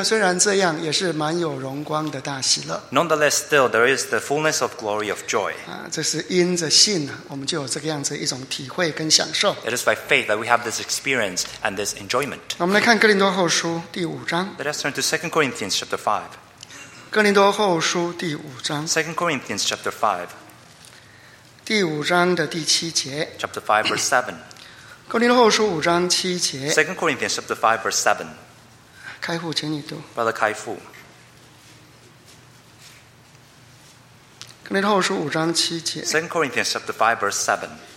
呢，虽然这样，也是蛮有荣光的大喜乐。 Nonetheless, still there is the fullness of glory of joy. 这是因着信啊，我们就有这个样子一种体会跟享受。 It is by faith that we have this experience and this enjoyment. 我们来看哥林多后书第5章。 Let us turn to 2 Corinthians chapter 5. 哥林多后书第5章， 2 Corinthians chapter 5, 第5章的第7节。 chapter 5, verse 7. 哥林多后书5章7节， 2 Corinthians chapter 5, verse 7. 开户请你读。 Brother Kai Fu. 哥林多后书5章7节， 2 Corinthians chapter 5, verse 7.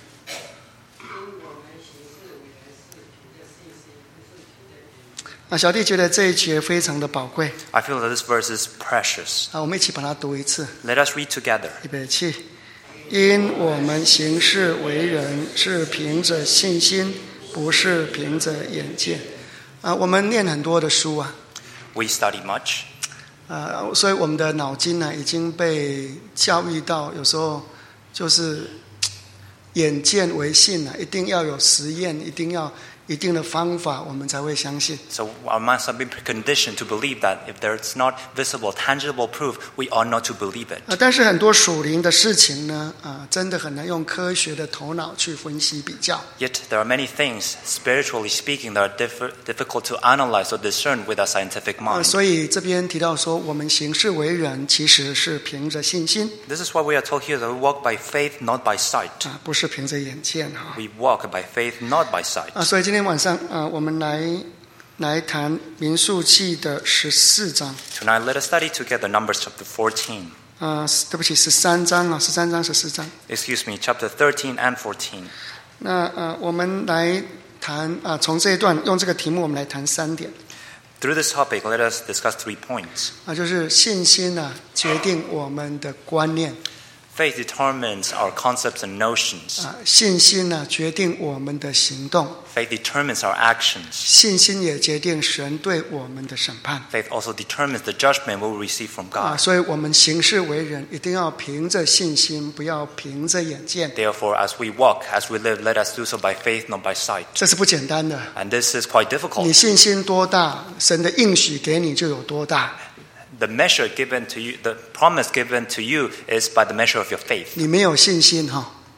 小弟觉得这一节非常的宝贵 I feel that this verse is precious. 我们一起把它读一次。 Let us read together. 预备起。因我们行事为人是凭着信心，不是凭着眼见。我们念很多的书啊， We study much. 所以我们的脑筋呢已经被教育到，有时候就是眼见为信啊，一定要有实验，一定要一定的方法，我们才会相信。 So our minds have been conditioned to believe that if there's not visible, tangible proof, we ought not to believe it. 但是很多属灵的事情呢，真的很难用科学的头脑去分析比较。 Yet there are many things, spiritually speaking, that are difficult to analyze or discern with our scientific mind. 所以这边提到说，我们行事为人其实是凭着信心， This is why we are told here that we walk by faith, not by sight. 不是凭着眼见哈。 We walk by faith, not by sight. 所以今天晚上我们来谈民数记的14章。 Tonight, let us study together Numbers chapter 14. 对不起，13章啊，13章14章。 Excuse me, chapter 13 and 14. 那我们来谈从这一段用这个题目，我们来谈3点。 Through this topic, let us discuss 3 points. 就是信心决定我们的观念。 Faith determines our concepts and notions. 信心决定我们的行动。 Faith determines our actions. 信心也决定神对我们的审判。 Faith also determines the judgment we will receive from God. 所以我们行事为人一定要凭着信心，不要凭着眼见。 Therefore, as we walk, as we live, let us do so by faith, not by sight. 这是不简单的。 And this is quite difficult. 你信心多大，神的应许给你就有多大。 The measure given to you, the promise given to you is by the measure of your faith. 你没有信心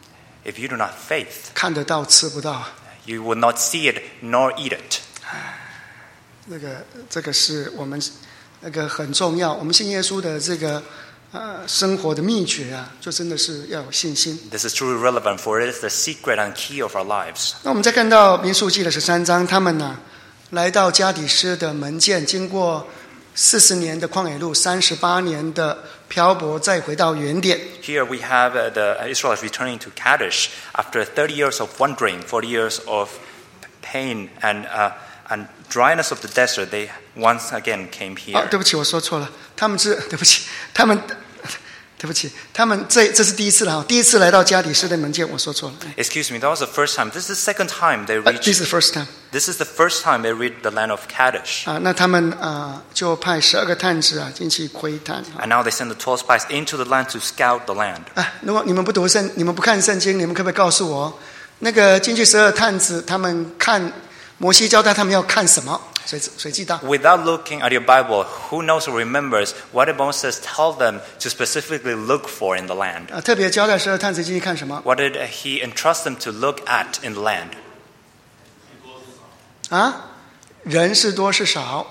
If you do not have faith, 看得到吃不到。 you will not see it nor eat it. 这个是我们那个很重要。我们信耶稣的这个生活的秘诀就真的是要有信心。 This is truly relevant, for it is the secret and key of our lives. 那我们再看到民数记的13章，他们来到加底斯的门见，经过40年的旷野路，38年的漂泊，再回到原点。 Here we have the Israelites returning to Kadesh after 30 years of wandering, 40 years of pain and dryness of the desert. They once again came here. 对不起，我说错了。他们这是第一次了，第一次来到加底斯的门见，我说错了。 Excuse me, that was the first time. This is the second time they reached. This is the first time. This is the first time they reached the land of Kadesh. 那他们就派12个探子进去窥探。 And now they send the 12 spies into the land to scout the land. 如果你们不看圣经，你们可不可以告诉我，那个进去12探子，他们看摩西交代他们要看什么？谁记得？ Without looking at your Bible, who knows or remembers what did Moses tell them to specifically look for in the land? 特别交代12探子进去看什么？ What did he entrust them to look at in the land? 人是多是少？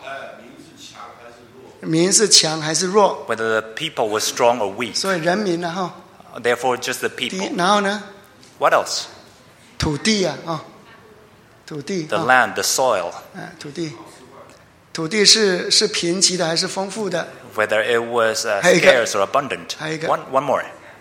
民是强还是弱？ Whether the people were strong or weak. 所以人民 Therefore, just the people. 然后呢？ What else? 土地土地。 The land, the soil. 土地是贫瘠的还是丰富的？ Whether it was scarce or abundant. One more.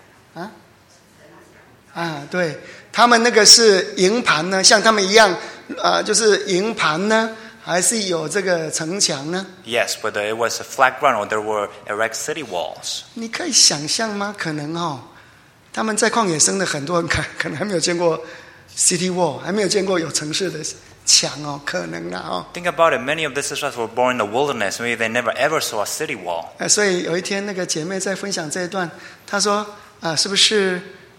对，他们那个是营盘呢，像他们一样，就是营盘呢，还是有这个城墙呢？ Yes, whether it was a flat ground or there were erect city walls. 你可以想象吗？可能他们在旷野生的很多人可能还没有见过 city wall， 还没有见过有城市的墙可能 Think about it. Many of the Israelites were born in the wilderness. Maybe they never ever saw a city wall. 所以有一天那个姐妹在分享这一段，她说是不是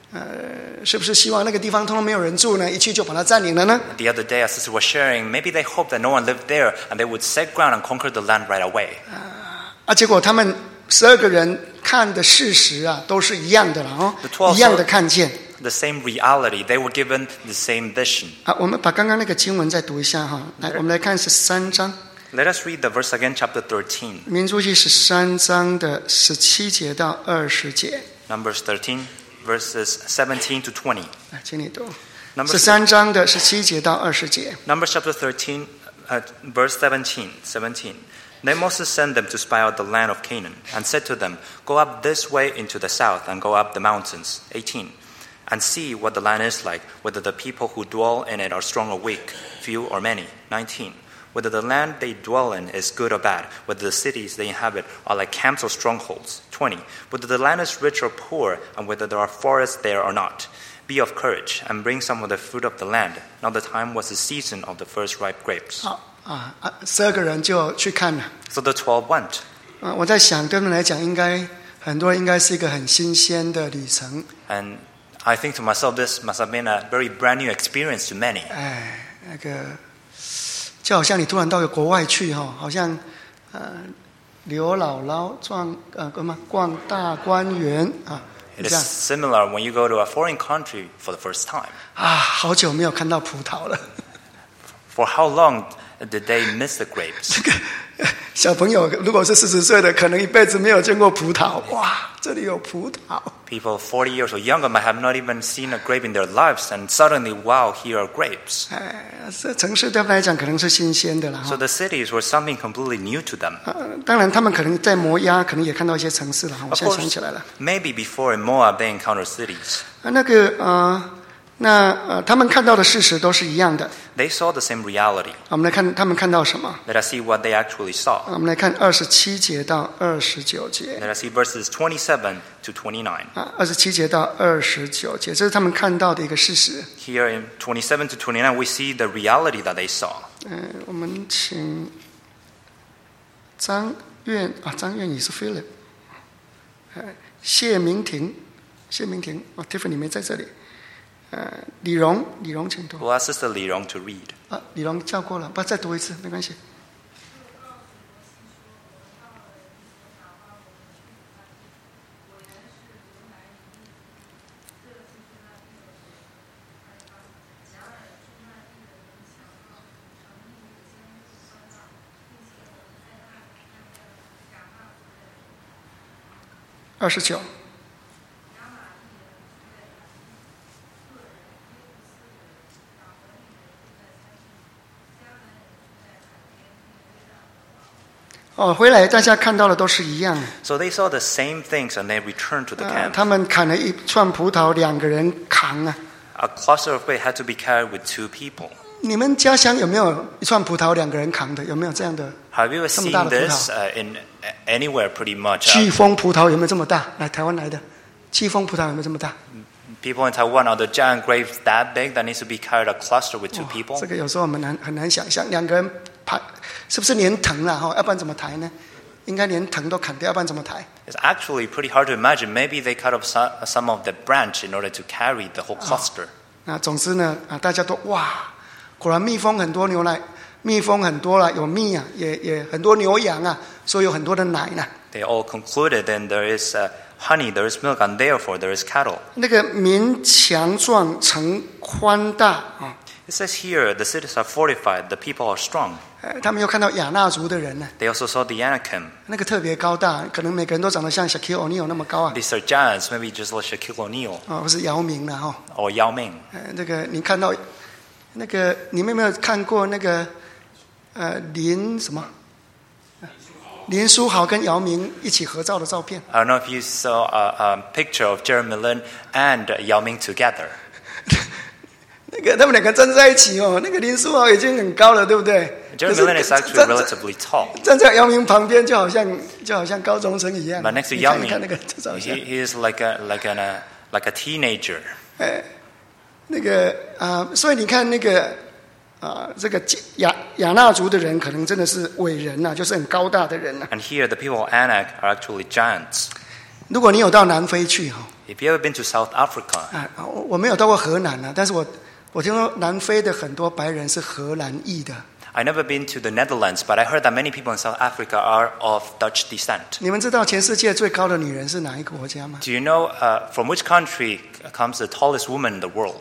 是不是希望那个地方通通没有人住呢？一去就把它占领了呢？ The other day, our sister was sharing, maybe they hoped that no one lived there and they would set ground and conquer the land right away. 结果他们12个人看的事实啊，都是一样的了哦， The 12 一样的看见。 The same reality, they were given the same vision. 我们把刚刚那个经文再读一下哈。来，我们来看13章。 Let us read the verse again, chapter 13. 民数记13章的17节到20节。 Numbers 13, verses 17 to 20. 来，请你读。 Numbers 13章的17节到20节。 Numbers chapter 13, verse 17. Then Moses sent them to spy out the land of Canaan, and said to them, Go up this way into the south, and go up the mountains. 18. And see what the land is like, whether the people who dwell in it are strong or weak, few or many. 19. Whether the land they dwell in is good or bad, whether the cities they inhabit are like camps or strongholds. 20. Whether the land is rich or poor, and whether there are forests there or not. Be of courage, and bring some of the fruit of the land. Now the time was the season of the first ripe grapes. 12个人就去看了。 So the 12 went. 我在想，对他们来讲，很多人应该是一个很新鲜的旅程。 And I think to myself, this must have been a very brand new experience to many. 那个就好像你突然到个国外去哈，好像刘姥姥逛大观园啊。 It is similar when you go to a foreign country for the first time. 好久没有看到葡萄了。 For how long did they miss the grapes? 这个小朋友如果是40岁的，可能一辈子没有见过葡萄。哇，这里有葡萄。 People 40 years or younger might have not even seen a grape in their lives, and suddenly, wow, here are grapes. 这城市对他们来讲可能是新鲜的了。 So the cities were something completely new to them. 当然，他们可能在摩押，可能也看到一些城市了。我现在想起来了。 Maybe before in Moab they encountered cities. 他们看到的事实都是一样的。 They saw the same reality. 我们来看他们看到什么。 Let us see what they actually saw. 我们来看27节到29节。 Let us see verses 27 to 29. 27节到29节，这是他们看到的一个事实。 Here in 27 to 29, we see the reality that they saw. 我们请张苑也是 Philip， 谢明婷，Tiffany 没在这里。李荣，请读。 We'll ask Sister Li Rong to read. 李荣叫过了，再读一次，没关系。29。回来大家看到的都是一样的。 So they saw the same things and they returned to the camp. 他们砍了一串葡萄，2个人扛啊。 A cluster of grapes had to be carried with 2 people. 你们家乡有没有一串葡萄2个人扛的？有没有这样的？ Have you ever 这么 seen 大的葡 this 萄？ in anywhere pretty much? 季风葡萄有没有这么大？来，台湾来的，季风葡萄有没有这么大？ People in Taiwan, are the giant grapes that big that needs to be carried a cluster with 2 people? 这个有时候我们很难想象，2个人抬，是不是连藤啦？要不然怎么抬呢？应该连藤都砍掉，要不然怎么抬？ It's actually pretty hard to imagine. Maybe they cut off some of the branch in order to carry the whole cluster. 总之呢，大家都哇，果然蜜蜂很多，牛奶蜜蜂很多了，有蜜啊，也很多牛羊啊，所以有很多的奶呢。 They all concluded then there is honey, there is milk, and therefore there is cattle. 那个民强壮，城宽大啊。 It says here the cities are fortified, the people are strong. 他们又看到亚纳族的人呢， They also saw the Anakim. 那个特别高大，可能每个人都长得像 Shaquille O'Neal 那么高啊。 These are giants, maybe just like Shaquille O'Neal 或是姚明了哈。 or Yao Ming. 那个你看到那个，你们有没有看过那个林书豪跟姚明一起合照的照片？ I don't know if you saw a picture of Jeremy Lin and Yao Ming together. 那个他们2个站在一起哦，那个林书豪已经很高了，对不对？ Jeremy Lin is actually relatively tall. 站在姚明旁边，就好像高中生一样。 But next to Yao 你看 Ming, 那个照相， he is like a teenager. 那个所以你看那个这个亚纳族的人，可能真的是伟人呐，就是很高大的人呐。 And here the people of Anak are actually giants. 如果你有到南非去哈， If you ever been to South Africa, 我没有到过荷兰啊，但是我听说南非的很多白人是荷兰裔的。 I never been to the Netherlands, but I heard that many people in South Africa are of Dutch descent. 你们知道全世界最高的女人是哪一个国家吗？ Do you know from which country comes the tallest woman in the world?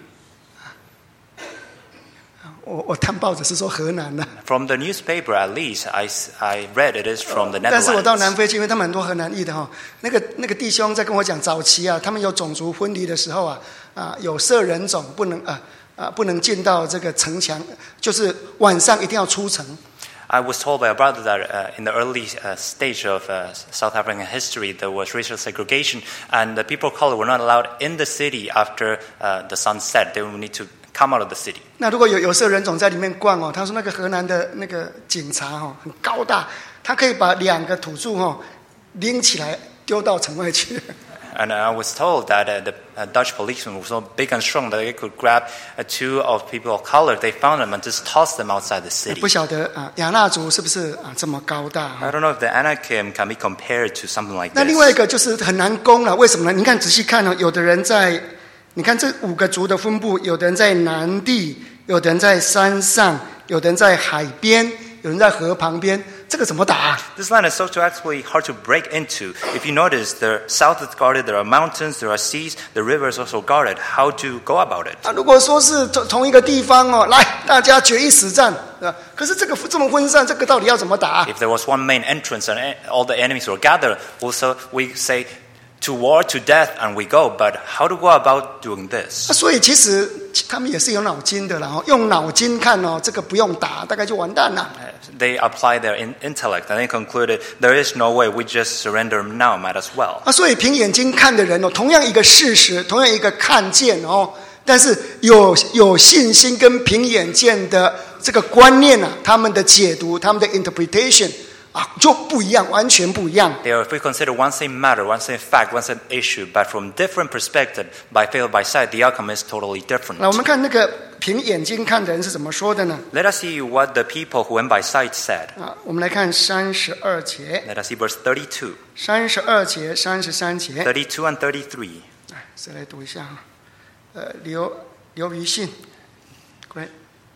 我看报纸是说荷兰的， From the newspaper, at least, I read it is from the 但是我到南 Netherlands. 非去，因为他们很多荷兰裔的哈，那个弟兄在跟我讲，早期啊，他们有种族分离的时候啊，有色人种不能进到这个城墙，就是晚上一定要出城。 I was told by a brother that in the early stage of South African history, there was racial segregation, and the people of color were not allowed in the city after the sun set. They would need to come out of the city. 那如果有色人种在里面逛哦，他说那个荷兰的那个警察哦很高大，他可以把2个土著哦拎起来丢到城外去。 And I was told that the Dutch policemen were so big and strong that they could grab 2 of people of color. They found them and just tossed them outside the city. 不晓得亚纳族是不是这么高大？ I don't know if the Anakim can be compared to something like 那另外一 this. 个就是很难攻了，为什么呢？你看仔细看哦，有的人在，你看这5个族的分布，有的人在南地，有的人在山上，有的人在海边，有人在河旁边，这个怎么打？ This land is so actually hard to break into. If you notice, the south is guarded, there are mountains, there are seas, the river is also guarded. How to go about it? 如果说是同一个地方哦，来大家决一死战，可是这个这么分散，这个到底要怎么打？ If there was one main entrance and all the enemies were gathered, also we say to war, to death, and we go. But how to go about doing this? 所以其实他们也是有脑筋的啦，用脑筋看哦，这个不用打，大概就完蛋了。 They apply their intellect and they concluded there is no way, we just surrender now, might as well. 所以凭眼睛看的人哦，同样一个事实，同样一个看见哦，但是有信心跟凭眼见的这个观念啊，他们的解读，他们的 interpretation 就不一样，完全不一样。 If we consider one same matter, one same fact, one same issue, but from different perspective, by faith, by sight, the outcome is totally different. 那我们看那个凭眼睛看的人是怎么说的呢？ Let us see what the people who went by sight said. 我们来看32节， Let us see verse 32, 32节、33节， 32 and 33. 谁来读一下？刘于信 ，Great。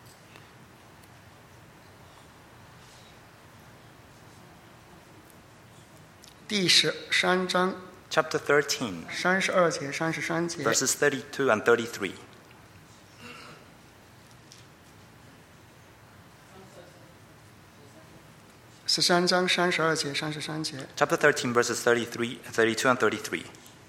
第13章 Chapter 13, 32节、33节。 verses 32 and 33. 13章32节、33节。 Chapter 13, verses 32 and 33.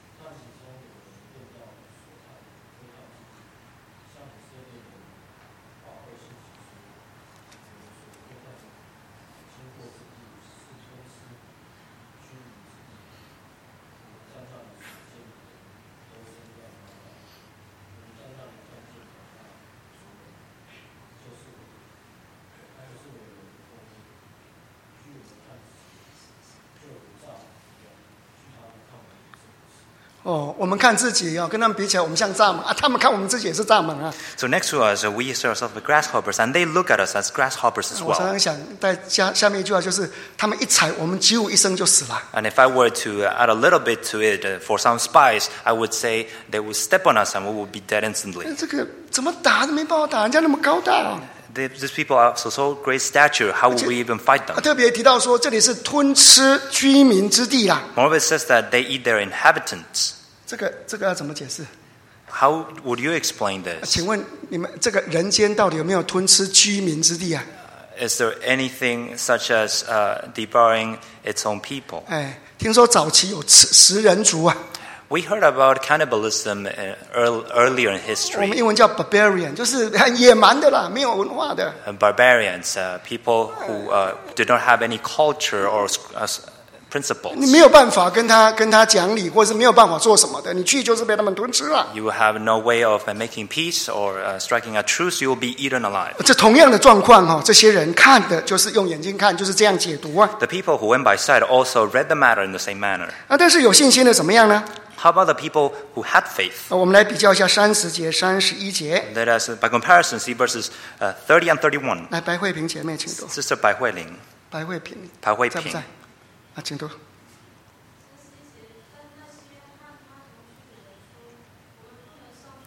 我们看自己跟他们比起来，我们像蚱蜢他们看我们自己也是蚱蜢啊。 So next to us, we see ourselves as grasshoppers, and they look at us as grasshoppers as 我常 well. 常想，在下面一句话就是，他们一踩，我们几乎一生就死了。 And if I were to add a little bit to it for some spies, I would say they would step on us and we would be dead instantly. 这个怎么打都没办法打，人家那么高大。 These people are so great stature. How would we even fight them? 特别提到说，这里是吞吃居民之地啦。 Moreover, it says that they eat their inhabitants. 这个要怎么解释？ How would you explain this? 请问你们这个人间到底有没有吞吃居民之地啊？ Is there anything such as devouring its own people? 听说早期有食人族啊。 We heard about cannibalism earlier in 我们 history. 英文叫 barbarian， 就是很野蛮的啦，没有文化的。 Barbarians, people who did not have any culture or principles. 你没有办法跟他讲理，或是没有办法做什么的，你去就是被他们吞吃了。 You will have no way of making peace or striking a truce. You will be eaten alive. 这同样的状况这些人看的就是用眼睛看，就是这样解读啊。 The people who went by sight also read the matter in the same manner. 但是有信心的怎么样呢？ How about the people who had faith? 我们来比较一下30节、31节。 Let us, by comparison, see verses 30 and 31. 来，白慧萍姐妹，请读。 Sister Bai Huiling. 白慧萍 Bai Hui 在不 Ping. 在？请读。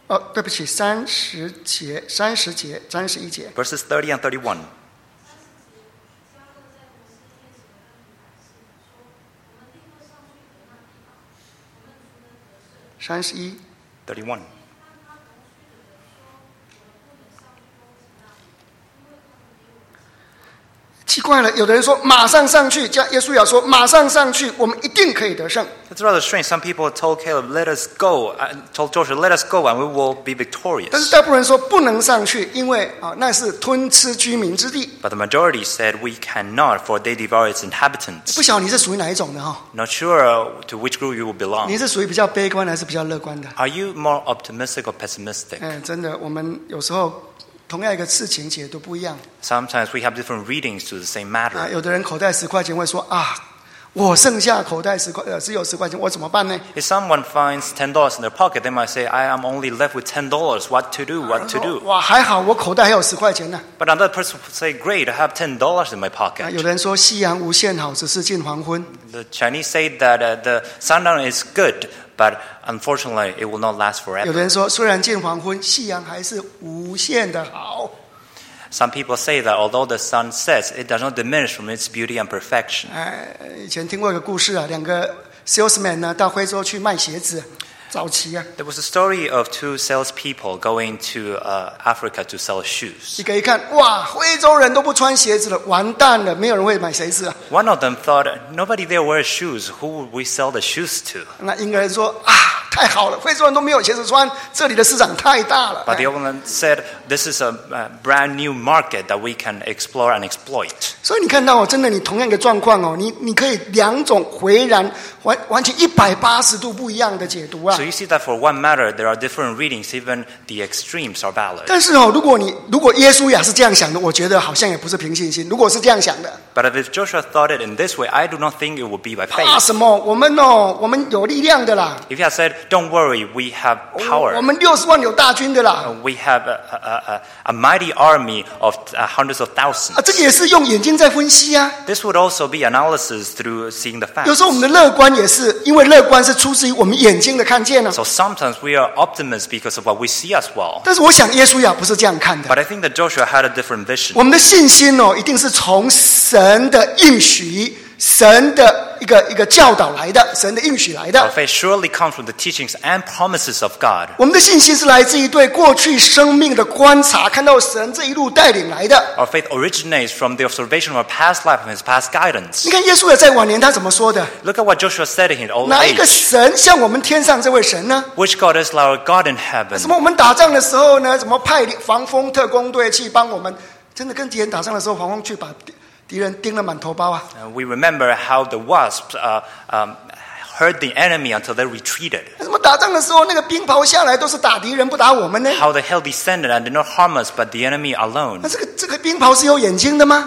对不起，30节、31节。 Verses 30 and 31. 31。 31. 奇怪了，有的人说马上上去，叫耶稣要说马上上去，我们一定可以得胜。 It's rather strange. Some people told Caleb, "Let us go." Told Joshua, "Let us go, and we will be 但是 victorious." 大部分人说不能上去，因为那是吞吃居民之地。 But the majority said, "We cannot, for they devour its inhabitants." 不晓得你是属于哪一种的哈？ Not sure to which group you will 你 belong. 是属于比较悲观还是比较乐观的？ Are you more optimistic or pessimistic? 真的，我们有时候同样一个事情解读不一样。 Sometimes we have different readings to the same matter. 有的人口袋10块钱会说我剩下口袋只有10块钱，我怎么办呢？ If someone finds $10 in their pocket, they might say, "I am only left with $10. What to do? What to do?" 哇，还好我口袋还有10块钱呢。 But another person would say, "Great, I have $10 in my 有 pocket." 的人说夕阳无限好，只是近黄昏。 The Chinese say that the sundown is good, but unfortunately, it will not last 有 forever. 的人说虽然近黄昏，夕阳还是无限的好。 Some people say that although the sun sets, it does not diminish from its beauty and perfection. 以前听过一个故事2个 salesman 呢到非洲去卖鞋子，早期 There was a story of two salespeople going to Africa to sell shoes. 一个一看，哇，非洲人都不穿鞋子了，完蛋了，没有人会买鞋子啊。 One of them thought, "Nobody there wears shoes. Who would we sell the shoes to?" 那一个人说太好了，非洲人都没有鞋子穿，这里的市场太大了。 But the other one said, "This is a brand new market that we can explore and exploit." 所以你看到真的，你同样的状况你可以2种回然完全180度不一样的解读啊 So。you see that for one matter, there are different readings. Even the extremes are valid. 但是如果耶稣也是这样想的，我觉得好像也不是凭信心。如果是这样想的， But if Joshua thought it in this way, I do not think it would be by 怕 faith. 什么？我们有力量的啦， If he had said, "Don't worry, we have 我 power. 们60万有大军的啦。 We have a mighty army of hundreds of thousands." 这个也是用眼睛在分析啊。 This would also be analysis through seeing the 有 facts. 时候我们的乐观也是因为乐观是出自于我们眼睛的看见啊。 So sometimes we are optimists because of what we see as well. 但是我想耶稣呀不是这样看的。 But I think that Joshua had a different vision. 我们的信心一定是从神的应许、神的一个教导来的，神的应许来 Our 的。 faith surely comes from the teachings and promises of God. 我们的信心是来自于对过去生命的观察，看到神这一路带领来的。 Our faith originates from the observation of our past life and his past guidance. 你看耶稣也在晚年他怎么说的？ Look at what Joshua said in his old 哪一个 age. 神像我们天上这位神呢？ Which God is our God in 什 heaven? 么我们打仗的时候呢？怎么派防风特工队去帮我们？真的跟敌人打仗的时候，防风去把敌人叮了满头包啊！ We remember how the wasps hurt the enemy until they retreated. 什么打仗的时候，那个冰雹下来都是打敌人，不打我们呢？ How the hail descended and did not harm us, but the enemy alone. 那这个冰雹是有眼睛的吗？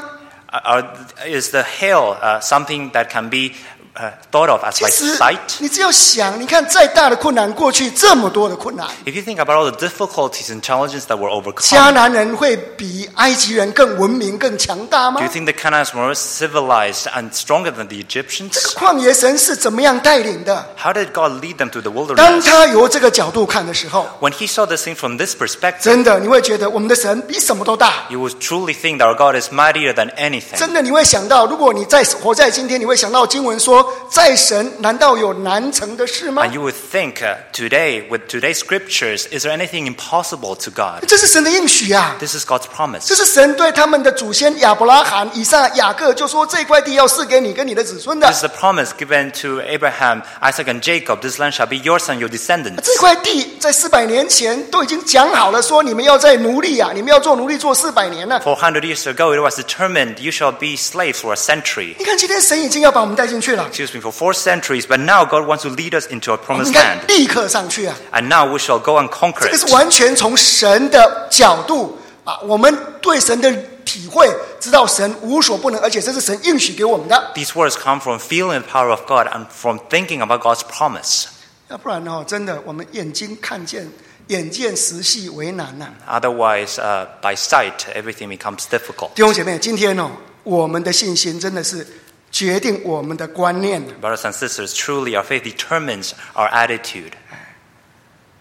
Is the hail something that can be thought of as 其 like 实 sight? 你只要想，你看再大的困难，过去这么多的困难， If you think about all the difficulties and challenges that were 迦 overcome, 南人会比埃及人更文明、更强大吗 do you？think the Canaanites were more civilized and stronger than the 这 Egyptians? 个旷野神是怎么样带领的？ How did God lead them to the 当 wilderness? 他由这个角度看的时候， When he saw this thing from this perspective, 真的你会觉得我们的神比什么都大。 you would truly think that our God is mightier than anything. 真的你会想到，如果你活在今天，你会想到经文说，在神难道有难成的事吗 And？you would think today, with today's scriptures, is there anything impossible to God? 这是神的应许啊！ This is God's promise. 这是神对他们的祖先亚伯拉罕、以撒、雅各就说这块地要赐给你跟你的子孙的 This。is the promise given to Abraham, Isaac, and Jacob. This land shall be yours and your descendants. 这块地在400年前都已经讲好了，说你们要在奴隶啊，你们要做奴隶做400年了。 400 years ago, it was determined you shall be slaves for a century. 你看今天神已经要把我们带进去了， Excuse me, for 4 centuries. But now God wants to lead us into a 我们 promised 应该 land. 立刻上去啊！ And now we shall go and conquer 这个是 it. 完全从神的角度啊，我们对神的体会，知道神无所不能，而且这是神应许给我们的。 These words come from feeling the power of God and from thinking about God's promise. 要不然真的我们眼睛看见，眼见实系为难呐、 Otherwise, by sight, everything becomes difficult. 弟兄姐妹，今天我们的信心真的是决定我们的观念。 Brothers and sisters, truly our faith determines our attitude.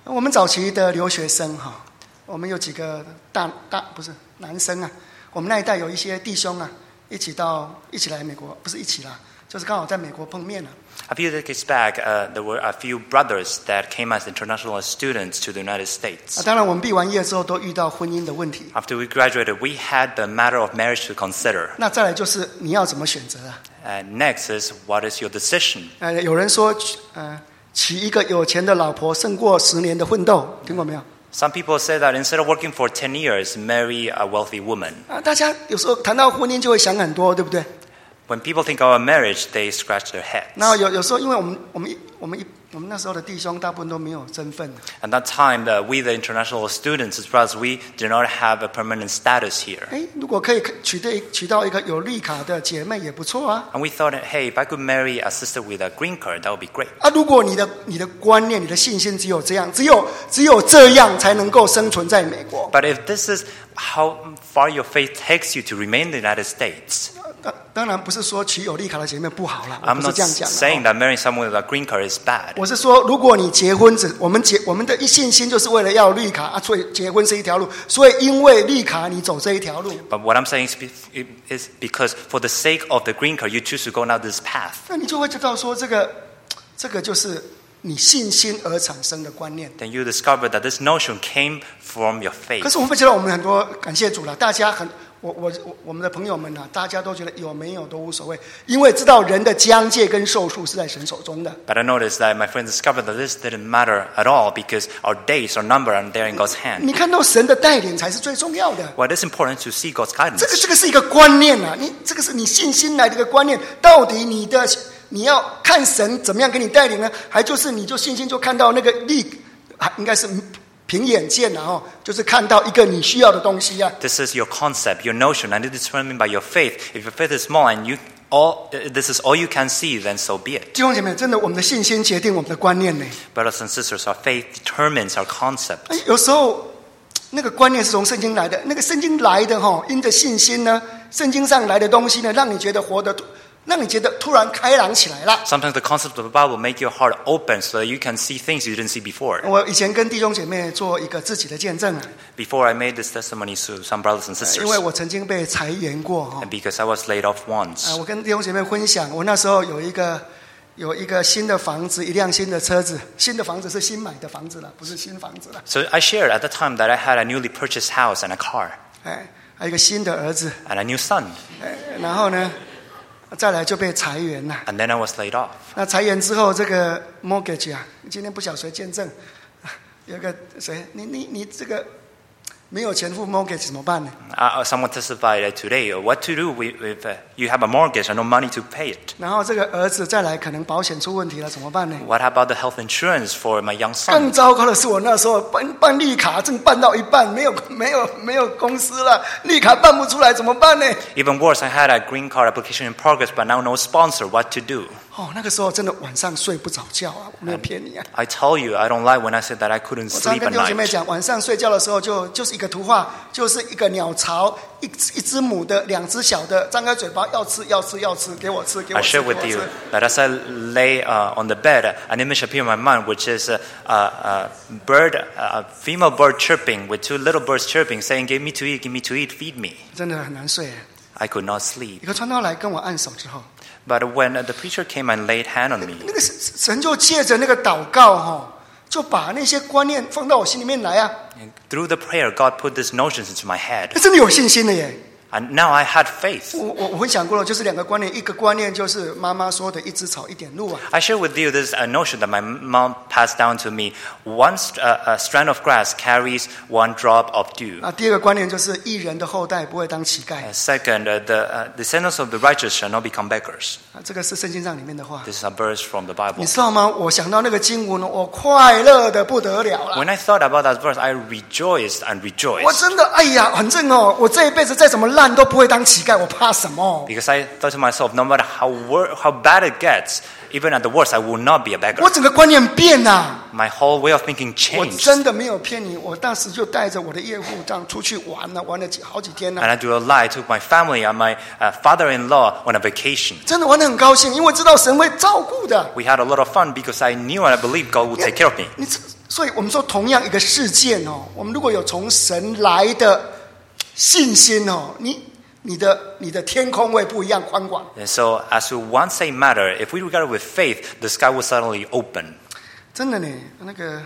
我们早期的留学生哈，我们有几个不是男生啊，我们那一代有一些弟兄啊，一起来美国，不是一起啦，就是刚好在美国碰面了。 A few decades back, there were a few brothers that came as international students to the United States. 当然，我们毕完业之后都遇到婚姻的问题。 After we graduated, we had the matter of marriage to consider. 那再来就是你要怎么选择啊？ And next is, what is your decision? 有人说，娶一个有钱的老婆胜过10年的奋斗，听过没有？ Some people say that instead of working for 10 years, marry a wealthy woman. 大家有时候谈到婚姻就会想很多，对不对？ When people think about marriage, they scratch their heads. 那有时候，因为我们那时候的弟兄大部分都没有身份。 At that time, we, the international students, as brothers, we did not have a permanent status here. 如果可以娶到一个有绿卡的姐妹也不错啊。 And we thought, hey, if I could marry a sister with a green card, that would be great. 如果你的观念、你的信心只有这样，只有这样才能够生存在美国。 But if this is how far your faith takes you to remain in the United States, 当然不是说娶有绿卡的姐妹不好了，我 I'm 不是 not 这样讲的。 saying that marrying someone with a green card is bad. 我是说，如果你结婚我们的信心就是为了要绿卡所以结婚是一条路，所以因为绿卡你走这一条路。 But what I'm saying is because for the sake of the green card, you choose to go down this path. 那你就会知道说，这个就是你信心而产生的观念。 Then you discover that this notion came from your faith. 可是我们会觉得我们很多感谢主了，大家我们的朋友们啊，大家都觉得有没有都无所谓，因为知道人的疆界跟寿数是在神手中的。 But I noticed that my friends discovered that this didn't matter at all because our days, our number, are there in God's hand. 你看到神的带领才是最重要的。 Well, it is important to see God's guidance. 这个是一个观念啊，这个是你信心来的一个观念。到底你要看神怎么样给你带领呢？还就是你就信心就看到那个应该是凭眼见就是看到一个你需要的东西啊。 This is your concept, your notion, and it is determined by your faith. If your faith is small and this is all you can see, then so be it. 弟兄姐妹，真的，我们的信心决定我们的观念呢。 Brothers and sisters, our faith determines our concept. 有时候那个观念是从圣经来的，那个圣经来的因着信心呢，圣经上来的东西呢，让你觉得突然开朗起来了。 Sometimes the concept of the Bible make your heart open so that you can see things you didn't see before. 我以前跟弟兄姐妹做一个自己的见证啊， Before I made this testimony to some brothers and 因为 sisters, 我曾经被裁员过 and because I was laid off once. 我跟弟兄姐妹分享，我那时候有一个新的房子，一辆新的车子，新的房子是新买的房子了，不是新房子了。 So I shared at the time that I had a newly purchased house and a car 还有一个新的儿子， and a new son. 然后呢，再来就被裁员了。 And then I was laid off. 那裁员之后，这个 mortgage 啊，今天不晓得谁见证，有个谁，你这个没有钱付 mortgage 怎么办呢？ Someone testified today what to do if you have a mortgage and no money to pay it. 然后这个儿子再来，可能保险出问题了，怎么办呢？ What about the health insurance for my young 更 son? 糟糕的是，我那时候办绿卡正办到一半，没有公司了，绿卡办不出来，怎么办呢？ Even worse, I had a green card application in progress, but now no sponsor. What to do? 那个时候真的晚上睡不着觉啊，我没有骗你啊。 I tell you, I don't lie when I said that I couldn't 我常 sleep 跟 at 弟兄姐妹 night. 讲，晚上睡觉的时候就是一个图画，就是一个鸟巢，一只母的，2只小的，张开嘴巴要吃，给我吃，给我 I 吃， share 给我 with you 吃。 that as I lay on the bed, an image appeared in my mind, which is a female bird chirping with 2 little birds chirping, saying, "Give me to eat, feed me." 真的很难睡。 I could not sleep. 一个传道来跟我按手之后， But when the preacher came and laid hand on me, 那个神就借着那个祷告就把那些观念放到我心里面来啊， through the prayer, God put these notions into my head. 真的有信心的耶。 And now I had faith. 我分享过了，就是2个观念，一个观念就是妈妈说的一枝草一点露啊， I share with you this notion that my mom passed down to me. One strand of grass carries 1 drop of dew. 第2个观念就是义人的后代不会当乞丐 Second, the descendants of the righteous shall not become beggars. 这个是圣经上里面的话。 This is a verse from the 你 Bible. 知道吗？我想到那个经文，我快乐的不得了了。 When I thought about that verse, I rejoiced and 我 rejoiced. 真的，哎呀，反正我这一辈子再怎么烂都不会当乞丐，我怕什么？ Because I thought to myself, no matter how bad it gets, even at the worst, I will not be a beggar. 我整个观念变了。 My whole way of thinking 我 changed. 真的没有骗你，我当时就带着我的业户这样出去玩了好几天 And 了， I do a lie, I took my family and my father-in-law on a vacation. 真的玩得很高兴，因为知道神会照顾的。 We had a lot of fun because I knew and I believed God would take care of me. 你所以我们说，同样一个事件哦，我们如果有从神来的信心哦，你的天空会不一样宽广。 And so, as to one same matter, if we regard it with faith, the sky will suddenly open. 真的呢，那个，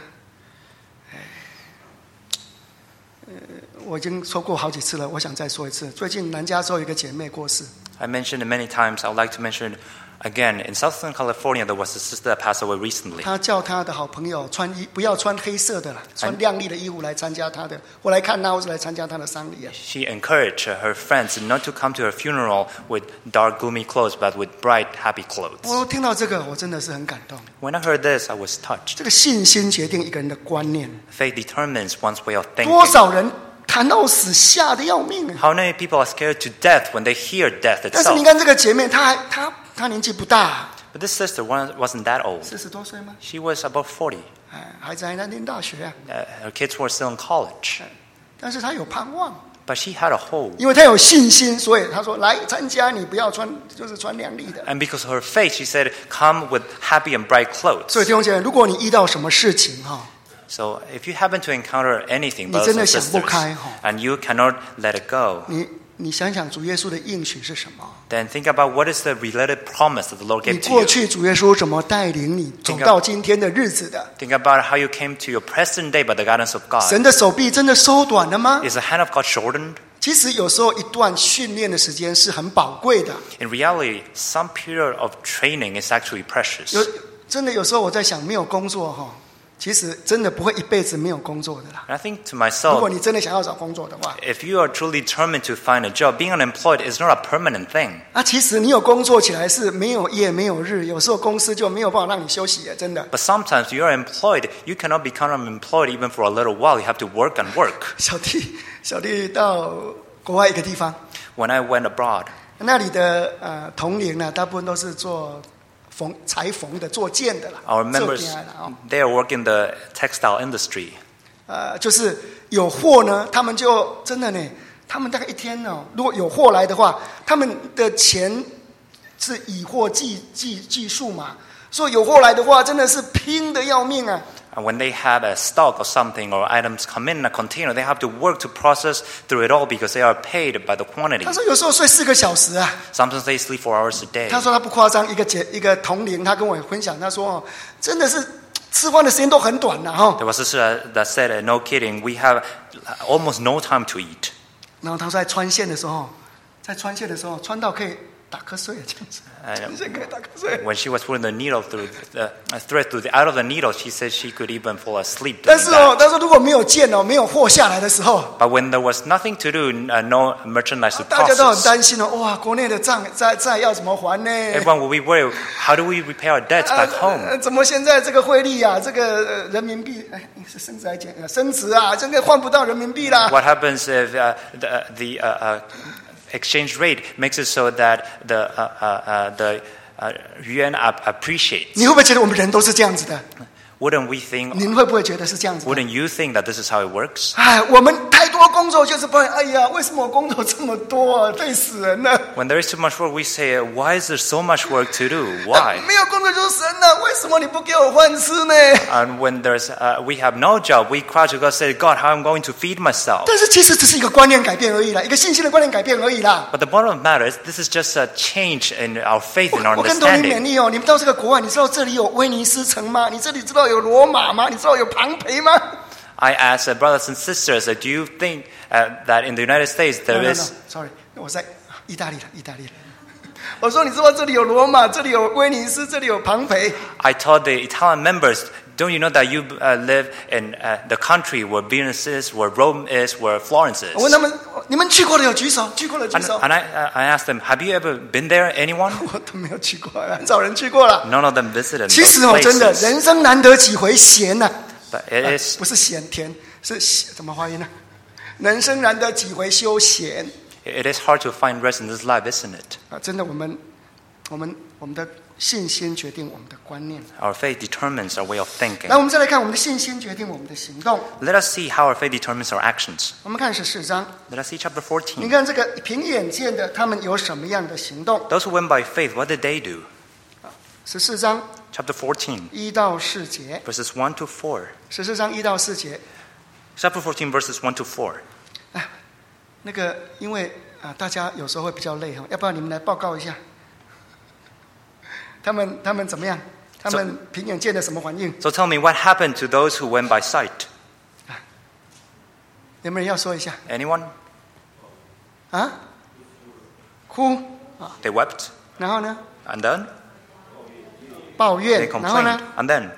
我已经说过好几次了，我想再说一次。最近南加州有一个姐妹过世。 I mentioned it many times. I would like to mention it again. In Southern California, there was a sister that passed away recently. 她叫她的好朋友不要穿黑色的了，穿亮丽的衣服来参加她的，或来看她，或是来参加她的丧礼啊。 She encouraged her friends not to come to her funeral with dark, gloomy clothes, but with bright, happy clothes. 我听到这个，我真的是很感动。 When I heard this, I was touched. 这个信心决定一个人的观念。 Faith determines one's way of thinking. 多少人谈到死吓得要命啊！ How many people are scared to death when they hear death 但是你 itself? 看这个姐妹，她年纪不大， But this sister wasn't that old. 40多岁吗？ She was about 40. 孩子还在念大学啊。 Her kids were still in college. 但是她有盼望， But she had a hope. 因为她有信心，所以她说来参加，你不要穿亮丽的。 And because of her faith, she said, come with happy and bright 所以 clothes. 弟兄姐妹，如果你遇到什么事情哈， So if you happen to encounter anything, 你 brothers 真的 and 想不 sisters, 开 and you cannot let it go, 你想想主耶稣的应许是什么？ then think about what is the related promise that the Lord 你 gave to 过 you. 去主耶稣怎么带领你走到今天的日子的？ Think about how you came to your present day by the guidance of God. 神的手臂真的缩短了吗？ Is the hand of God shortened? 其实有时候一段训练的时间是很宝贵的。 In reality, some period of training is actually precious. 真的有时候我在想，没有工作哈，其实真的不会一辈子没有工作的啦。 And I think to 如 myself, 果你真的想要找工作的话， if you are truly determined to find a job, being unemployed is not a permanent thing. 其实你有工作起来是没有夜没有日，有时候公司就没有办法让你休息的，真的。 But sometimes you are employed, you cannot become unemployed even for a little while. You have to work and work. 小弟到国外一个地方， When I went abroad, 那里的同龄呢，大部分都是做裁缝的、做件的啦。 our members, 做件的哦 they are working the textile industry. 就是有货呢，他们就真的呢，他们大概一天哦，如果有货来的话，他们的钱是以货计数嘛，所以有货来的话，真的是拼得要命啊。 And when they have a stock or something or items come in a container, they have to work to process through it all because they are paid by the quantity. 他说有时候睡4个小时啊。 Sometimes they sleep 4 hours a day. 他说他不夸张，一个同龄，他跟我分享，他说哦，真的是吃饭的时间都很短的哈。 There was a sister that said, no kidding, we have almost no time to eat. 然后他说在穿线的时候，穿到可以打瞌睡这样子，穿线可以打瞌睡。 When she was putting the needle through the thread out of the needle, she said she could even fall asleep. 但 doing 是哦， that. 他说如果没有件哦，没有货下来的时候， But when there was nothing to do, no merchandise to 大家都很 process, 担心哦，哇，国内的债要怎么还呢？ everyone will be worried, how do we repay our debts back home? 怎么现在这个汇率啊，这个人民币是升值还减升值啊，这个换不到人民币啦。 What happens if the exchange rate makes it so that the yuan appreciates? 你会不会觉得我们人都是这样子的？ Wouldn't we think? 您会不会觉得是这样子的？ Wouldn't you think that this is how it works? 我们太多工作就是抱怨，哎呀，为什么我工作这么多啊，累死人了。 When there is too much work, we say, why is there so much work to do? Why? 没有工作就是神了，为什么你不给我饭吃呢？ And when we have no job, we cry to God, say, God, how am I going to feed myself? 但是其实只是一个观念改变而已啦，一个信心的观念改变而已啦。 But the bottom of the matter is, this is just a change in our faith and our 我跟同龄勉 understanding. 励哦，你们到这个国外，你知道这里有威尼斯城吗？你这里知道有罗马吗？你知道有庞培吗？ I ask brothers and sisters, do you think that in the United States there is... Sorry， 我在意大利了。我说你知道这里有罗马，这里有威尼斯，这里有庞培。 I told the Italian members, don't you know that you live in the country where Venice is, where Rome is, where Florence 我问 is? 他们，你们去过的有举手，去过的举 And, 手。 and I asked them, have you ever been there, anyone? 我都没有去过，很少人去过了。 None of them visited 其 those 实哦，真的， places. 人生难得几回闲呐、 But it is 不是闲甜，是怎么发音呢？人生难得几回休闲 it is hard to find rest in this life, isn't it? 真的，我们的信心决定我们的观念。 Our faith determines our way of thinking. 来，我们再来看我们的信心决定我们的行动。 Let us see how our faith determines our actions. 我们看14章， Let us see chapter 你 14. 看这个凭眼见的，他们有什么样的行动？ Those who went by faith, what did they do? 14章 chapter 14, 1到4节， verses 1 to 4. 14章1到4节。 Chapter 14, verses 1 to 4. 那个因为大家有时候会比较累哈，要不然你们来报告一下，他们怎么样？他们凭眼见的什么反应？ So tell me, what happened to those who went by sight? 有没有人要说一下？ Anyone? 哭 They wept, 然后呢？ and then 抱 they 怨，然后 complained, 呢？ and then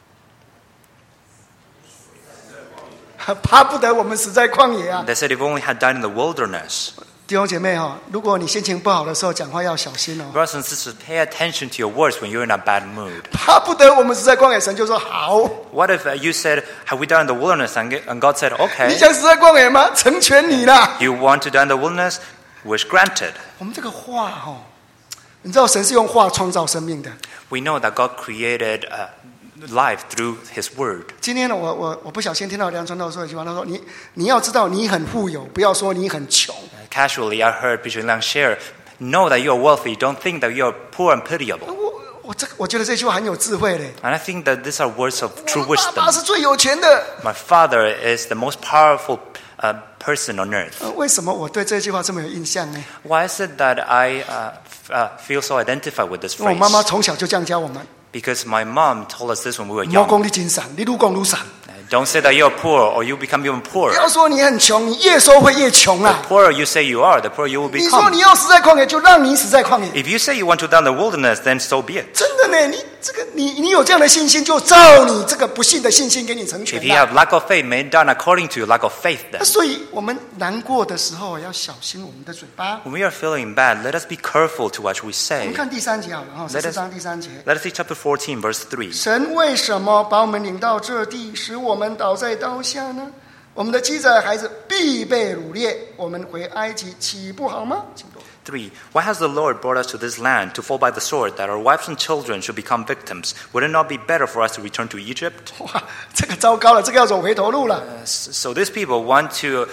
巴不得我们死在旷野啊！ they said, if only had died in the wilderness. 弟兄姐妹哈，如果你心情不好的时候讲话要小心哦。 Brothers and sisters, pay attention to your words when you're in a bad mood. 巴不得我们死在旷野，神就说好。 What if you said, have we died in the wilderness? And God said, 你 okay. 想死在旷野吗？成全你啦。 You want to die in the wilderness? Wish granted. 我们这个话哈，你知道神是用话创造生命的。 We know that God created life through His Word. 今天呢，我不小心听到梁传道说一句话，他说你要知道你很富有，不要说你很穷。 Casually, I heard Bishop Liang share, know that you're wealthy. Don't think that you're poor and pitiable. 我觉得这句话很有智慧嘞。 And I think that these are words of true 我爸 wisdom. 爸是最有钱的。 My father is the most powerful person on earth. 为什么我对这句话这么有印象呢？ Why is it that I feel so identified with this 因为我妈妈 phrase? 从小就这样教我们： Because my mom told us this when we were 莫 young. 讲你真善，你愈讲愈善。 Don't say that you're poor or you become even 不 poorer. 要说你很穷，你越说会越穷 The 啊。 poorer you say you are, the poorer you will 你说 become. 你要死在旷野，就让你死在旷野。 If you say you want to die in the wilderness, then so be it. 真的呢，你有这样的信心，就照你这个不信的信心给你成全 If you 了。 have lack of faith, may it done according to your lack of faith then. 所以我们难过的时候要小心我们的嘴巴。 When we are feeling bad, let us be careful to what we 我 say. 们看第3节好了哈， Let us- 14章第3节。 Let us see chapter 14, verse 3. 神为什么把我们领到这地，使我们倒在刀下呢？我们的鸡仔孩子必被掳掠，我们回埃及岂不好吗？请读。 3. Why has the Lord brought us to this land to fall by the sword, that our wives and children should become victims? Would it not be better for us to return to Egypt? 哇，这个糟糕了，这个要走回头路了。 So these people want to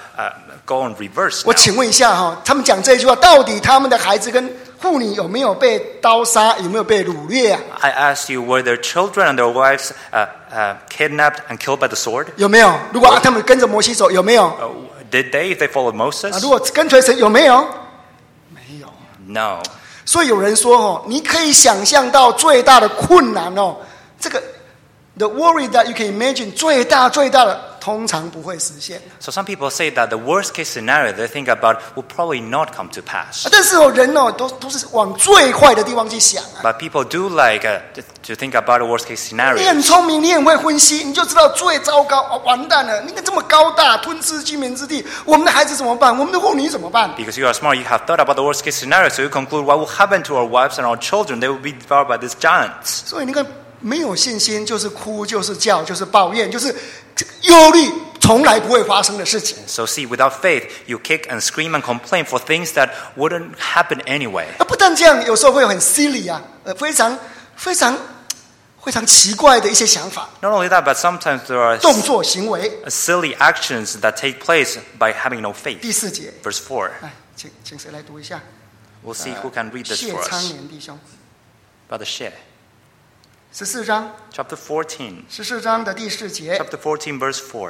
go on reverse 我 now. 请问一下哈，他们讲这句话，到底他们的孩子跟妇女有没有被刀杀，有没有被掳掠啊？ I asked you, were their children and their wives kidnapped and killed by the sword? 有没有？如果他们跟着摩西走，有没有？ Did they, if they followed Moses? 如果跟随神，有没有？没有。 No. 所以有人说哦，你可以想象到最大的困难哦，这个 the worry that you can imagine 最大的通常不会实现。 So some people say that the worst case scenario they think about will probably not come to pass. 但是人哦，都是往最坏的地方去想啊。 But people do like to think about the worst case 你 scenario. 很聪明，你很会分析，你就知道最糟糕啊，完蛋了！你看这么高大，吞吃居民之地，我们的孩子怎么办？我们的妇女怎么办？ Because you are smart, you have thought about the worst case scenario, so you conclude what will happen to our wives and our children. They will be devoured by these giants. 所以你看，没有信心就是哭，就是叫，就是抱怨，就是这个忧虑，从来不会发生的事情。 So see, without faith, you kick and scream and complain for things that wouldn't happen anyway. 不但这样，有时候会有很 silly 啊，非常奇怪的一些想法、 Not only that, but sometimes there are 动作、行为。 silly actions that take place by having no faith. 第4节， Verse 4. 哎，请谁来读一下？ We'll see who can read this 谢 for 昌 us. 年弟兄， Brother Shea. 14章 Chapter 14. ，14章的第4节。 Chapter 14, verse 4.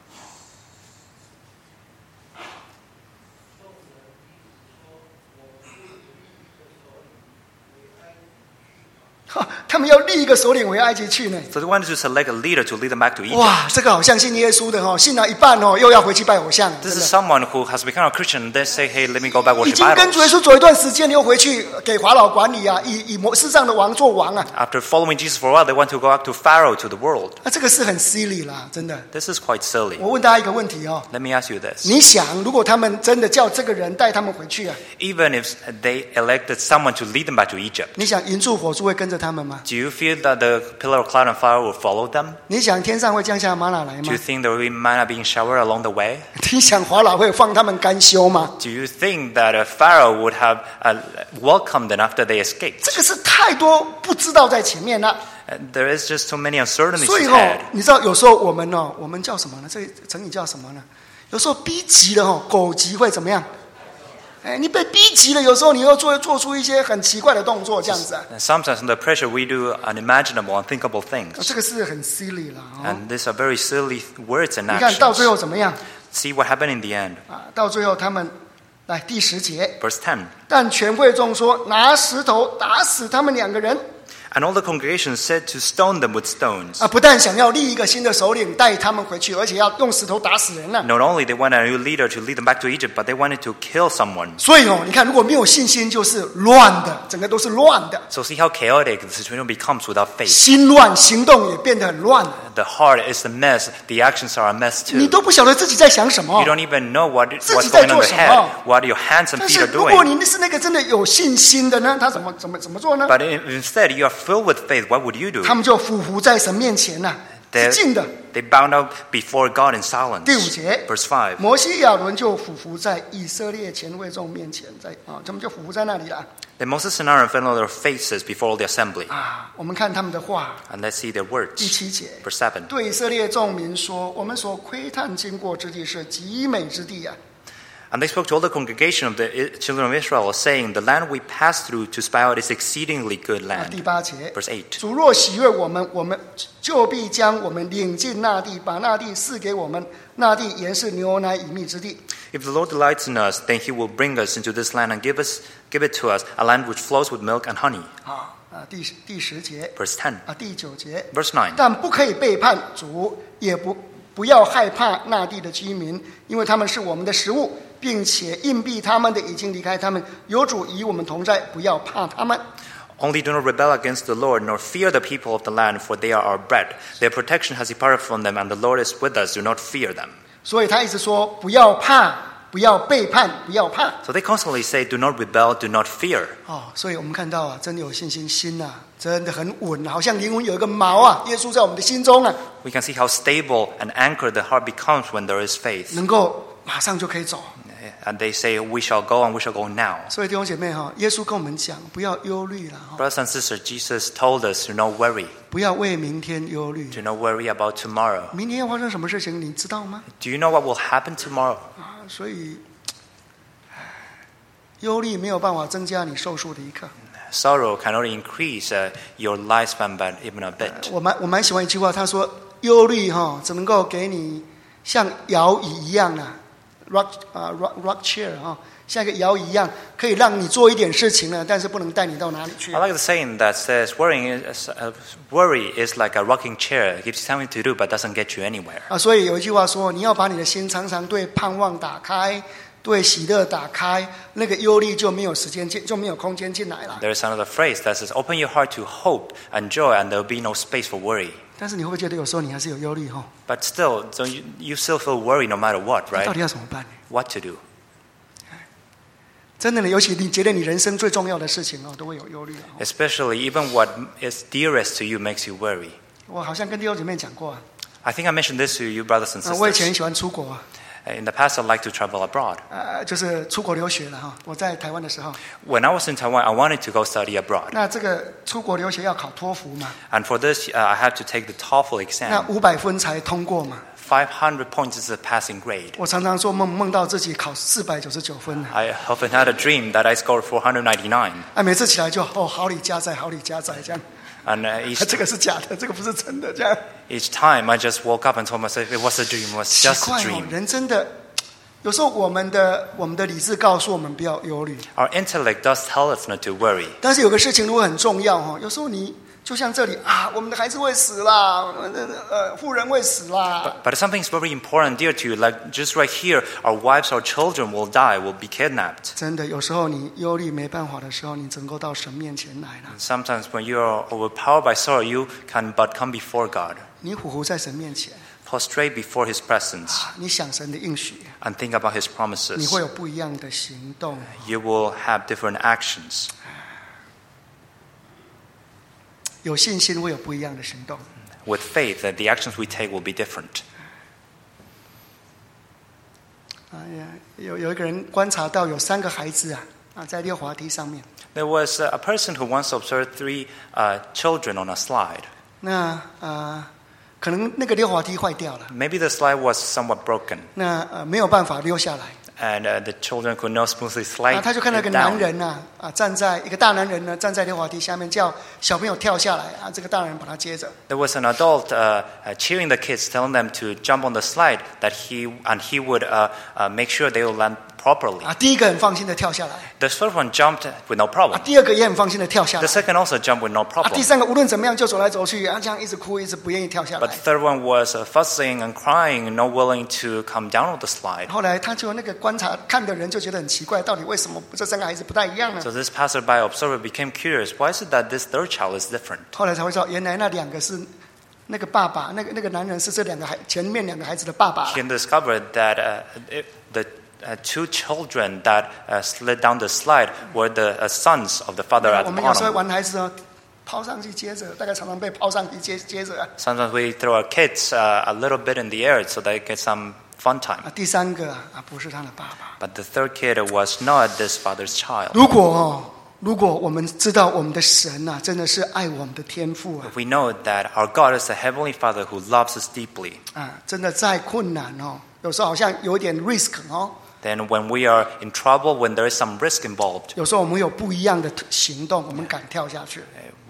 他们要立一个首领回埃及去呢。 So they wanted to select a leader to lead them back to Egypt. 哇，这个好像信耶稣的哦，信了一半哦，又要回去拜偶像。 This 真 is 的 someone who has become a Christian and then say, hey, let me go back 已 worship 经跟主耶 idols. 稣走一段时间，又回去给法老管理啊，以世上的王做王啊。 After following Jesus for a while, they want to go back to Pharaoh, to the world. 那这个是很 silly 啦，真的。 This is quite silly. 我问大家一个问题哦， Let me ask you this. 你想，如果他们真的叫这个人带他们回去啊， Even if they elected someone to lead them back to Egypt, 你想云柱火柱会跟着他们吗？ do you feel that the pillar of cloud and fire will follow them? 你想天上会降下玛瑙来 Do 吗 you？think there will be manna being showered along the way? 你想法老会放他们甘休吗？ Do you think that a Pharaoh would have welcomed them after they escaped? 这个是太多不知道在前面了。 There is just too many uncertainties 所以 ahead. 你知道有时候我们我们叫什么呢？这个成语叫什么呢？有时候逼急了狗急会怎么样？ 你被逼急了，有时候你又做出一些很奇怪的动作，这样子啊。 And sometimes under pressure we do unimaginable, unthinkable things. 这个是很 silly 了 And these are very silly words and 你看到最 actions. 后怎么样 See what happened in the end. 到最后他们来第10节， Verse 10. 但全会众说拿石头打死他们2个人。 And all the congregation said to stone them with stones. 不但想要立一个新的首领带他们回去，而且要用石頭打死人了。 Not only they wanted a new leader to lead them back to Egypt, but they wanted to kill someone. 所以你看，如果没有信心，就是乱的，整个都是乱的。 So see how chaotic the situation becomes without faith. 心乱，行动也变得很乱。 The heart is a mess. The actions are a mess 你 too. 都不晓得自己在想什么 You。don't even know what's 自己在 going on 做 in the 什么。 head, what your hands and 但 feet 是 are 如果 doing. 你是那个真的有信心的呢，他怎么做呢？ But instead, you are filled with faith. What would you do? 他们就俯伏在神面前呐，是静的。 They bound out before God in silence. 第5节 Verse 5. 摩西亚伦就俯伏在以色列全会众面前，他们就俯伏在那里了。 Then Moses and Aaron fell on their faces before all the assembly. 我们看他们的话， And let's see their 第 words. 7节。 Verse 7. 对以色列众民说：“我们所窥探经过之地是极美之地啊！” And they spoke to all the congregation of the children of Israel, saying, The land we passed through to spy out is exceedingly good 第 land. 8节。 Verse 8. 主若喜悦我们，我们就必将我们领进那地，把那地赐给我们。那地原是牛奶与蜜之地。 If the Lord delights in us, then he will bring us into this land and give it to us, a land which flows with milk and honey. 第10节。 Verse 10. 第9节。 Verse 9. 但不可以背叛主，也不要害怕那地的居民，因为他们是我们的食物，并且硬币他们的已经离开他们。有主与我们同在，不要怕他们。 Only do not rebel against the Lord, nor fear the people of the land, for they are our bread. Their protection has departed from them, and the Lord is with us. Do not fear them. 所以他一直说不要怕，不要背叛，不要怕。 So they constantly say, Do not rebel, do not fear. 所以我们看到真的有信心，心真的很稳，好像灵魂有一个锚耶稣在我们的心中 We can see how stable and anchored the heart becomes when there is faith. 能够马上就可以走。 And they say, We shall go, and we shall go now. 所以弟兄姐妹耶稣跟我们讲，不要忧虑了 Brothers and sisters, Jesus told us to not worry, 不要为明天忧虑。 to not worry about tomorrow. 明天要发生什么事情，你知道吗？ Do you know what will happen tomorrow? 所以忧虑没有办法增加你寿数的一刻。 Sorrow cannot increase your lifespan by even a bit. 我蛮喜欢一句话，他说忧虑只能够给你像摇椅一样rock chair 像一个摇椅一样，可以让你做一点事情呢，但是不能带你到哪里去。 I like the saying that says worry is like a rocking chair. It gives you something to do, but doesn't get you anywhere. 所以有一句话说，你要把你的心常常对盼望打开，对喜乐打开，那个忧虑就没有空间进来了。 There is another phrase that says, Open your heart to hope and joy, and there will be no space for worry. 但是你会不会觉得有时候你还是有忧虑 But still, so you still feel worried no matter what, 到 right? 底要怎么办呢？ What to do? 真的呢，尤其你觉得你人生最重要的事情都会有忧虑。 Especially even what is dearest to you makes you worry. 我好像跟弟兄姐妹讲过 I think I mentioned this to you, brothers and 我以前 sisters. 很喜欢出国 In the past, I'd like to travel abroad. 就是出国留学了我在台湾的时候， When I was in Taiwan, I wanted to go study abroad. 那这个出国留学要考托福嘛， And for this, I had to take the TOEFL 那 exam. 500分才通过嘛。 500 points is a passing grade. 我常常做梦到自己考499分 I often had a dream that I scored 499. 每次起来就好礼加载，好礼加载这样。 And 这个是假的，这个不是真的这样。 each time I just woke up and told myself it was a dream, it was 奇 just 怪 a dream. 人真的有时候我们的理智告诉我们不要忧虑， Our intellect does tell us not to worry. 但是有个事情如果很重要有时候你就像这里我们的孩子会死啦，富人会死啦。 But if something's very important, dear to you, like just right here, our wives, our children will die, will be kidnapped. 真的，有时候你忧虑没办法的时候，你只能够到神面前来了。 Sometimes when you are overpowered by sorrow, you can but come before God, 你匍匐在神面前， prostrate before His presence, 你想神的应许， and think about His 你 promises. 会有不一样的行动。 You will have different actions. 有信心会有不一样的行动。 With faith, that the actions we take will be different. 有一个人观察到有3个孩子在溜滑梯上面。 There was a person who once observed 3 children on a slide. 那可能那个溜滑梯坏掉了， Maybe the slide was somewhat broken, 那没有办法溜下来。 And the children could not smoothly slide 他就看到一个 it 男 down. 人站在一个大男人呢，站在溜滑梯下面叫小朋友跳下来这个大人把他接着。 There was an adult cheering the kids, telling them to jump on the slide, that he would make sure they will land properly. 第一个很放心的跳下来 The first one jumped with no problem. 第二个也很放心的跳下 The 来 second also jumped with no 第 problem. 三个无论怎么样就走来走去这样一直哭一直不愿意跳下 But 来。 the third one was fussing and crying, not willing to come down with the slide. 后来他就那个观察看的人就觉得很奇怪，到底为什么这三个孩子不太一样呢？ So this passerby observer became curious. Why is it that this third child is different? 后来才会知道，原来那两个是那个爸爸，那个男人是这前面两个孩子的爸爸。 He discovered that the two children that slid down the slide were the sons of the father at 我 the 们有时候 bottom. 玩孩子抛上去接着，大概常常被抛上去接着。 Sometimes we throw our kids a little bit in the air so they get some fun time. 第三个不是他的爸爸。 But the third kid was not this father's child. 如果我们知道我们的神真的是爱我们的天父 If we know that our God is a heavenly Father who loves us deeply, 真的再困难有时候好像有一点 risk then when we are in trouble, when there is some risk involved, 有时候我们有不一样的行动，我们敢跳下去。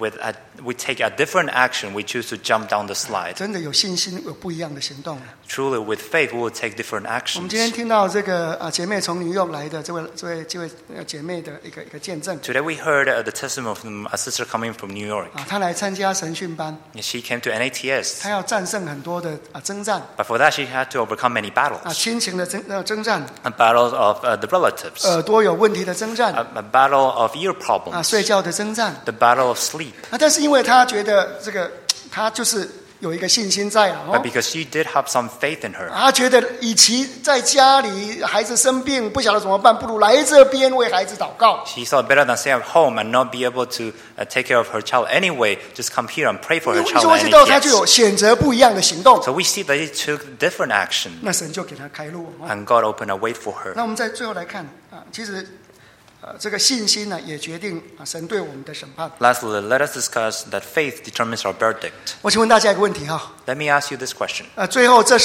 we take a different action. We choose to jump down the slide. 真的有信心，有不一样的行动。 Truly, with faith, we will take different 我们今天 actions. 听到这个姐妹从New York来的这位姐妹的一个见证 Today, we heard the testimony from a sister coming from New York. 她来参加神训班， She came to NATS, 她要战胜很多的征战 but for that, she had to overcome many battles. 亲情的征战， A battle of the relatives, 耳朵有问题的征战 a battle of ear problems, 睡觉的征战 the battle of sleep. 但是因为她觉得她就是有一个信心在了 But because she did have some faith in her, 她觉得与其在家里孩子生病不晓得怎么办，不如来这边为孩子祷告。 she thought better than stay at home and not be able to take care of her child anyway, just come here and pray for her 你 child 就会 at 知道她就有 NATS. 选择不一样的行动， So we see that he took different action, 那神就给她开路。 and God opened a way for her. 那我们在最后来看其实这个信心也决定神对我们的审判。 Lastly, let us discuss that faith determines our verdict. 我请问大家一个问题 Let me ask you this question. 最后这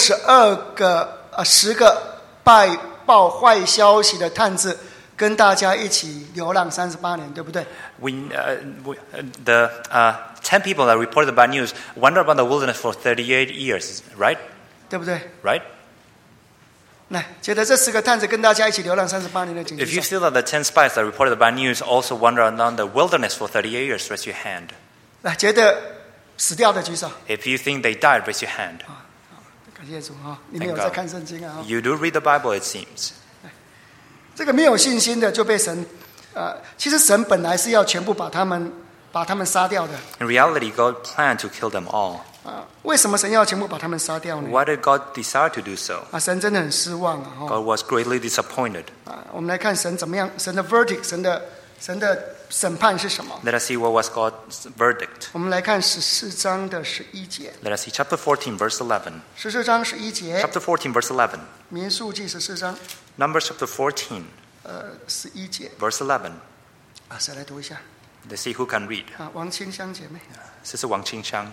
10个拜报坏消息的探子跟大家一起流浪38年，对不对？ The 10 people that reported the bad news wandered about the wilderness for 38 years, right? 对不对？ Right? 来，觉得这10个探子跟大家一起流浪38年的，请 If 举 you 手。 feel that the 10 spies that reported the bad news also wandered around the wilderness for 38 years, raise your hand. 来，觉得死掉的举手。 If you think they died, raise your hand. 感谢主你们有在看圣经 You do read the Bible, it seems. 这个没有信心的就被神其实神本来是要全部把他们杀掉的 In reality, God planned to kill them all. 为什么神要全部把他们杀掉呢？ Why did God desire to do so? 神真的很失望 God was greatly disappointed. 我们来看神怎么样，神的 verdict， 神的审判是什么？ Let us see what was God's verdict. 我们来看14章的11节。 Let us see chapter 14, verse 11. 14章11节， Chapter 14, verse 11. 民数记14章 Numbers chapter 14, 11节 verse 11. 谁来读一下？ Let's see who can read. 王清香姐妹。 This is Wang Qingxiang.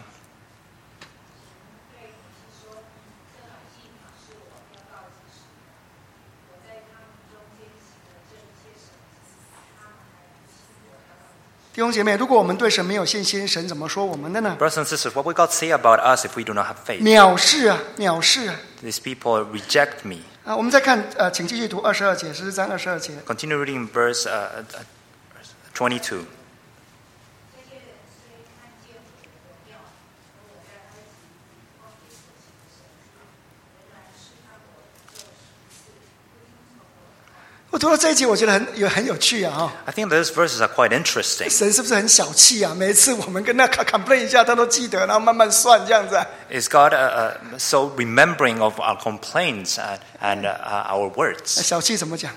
"弟兄姐妹，如果我们对神没有信心，神怎么说我们的呢？ Brothers and sisters, what will God say about us if we do not have faith? 藐视藐视 These people reject me. 我们再看请继续读22节，14章22节。 Continue reading verse 22. 我读到这一节，我觉得很有趣 I think those verses are quite interesting. 神是不是很小气每一次我们跟他 complain 一下，他都记得，然后慢慢算这样子 Is God so remembering of our complaints and our words? 小气怎么讲？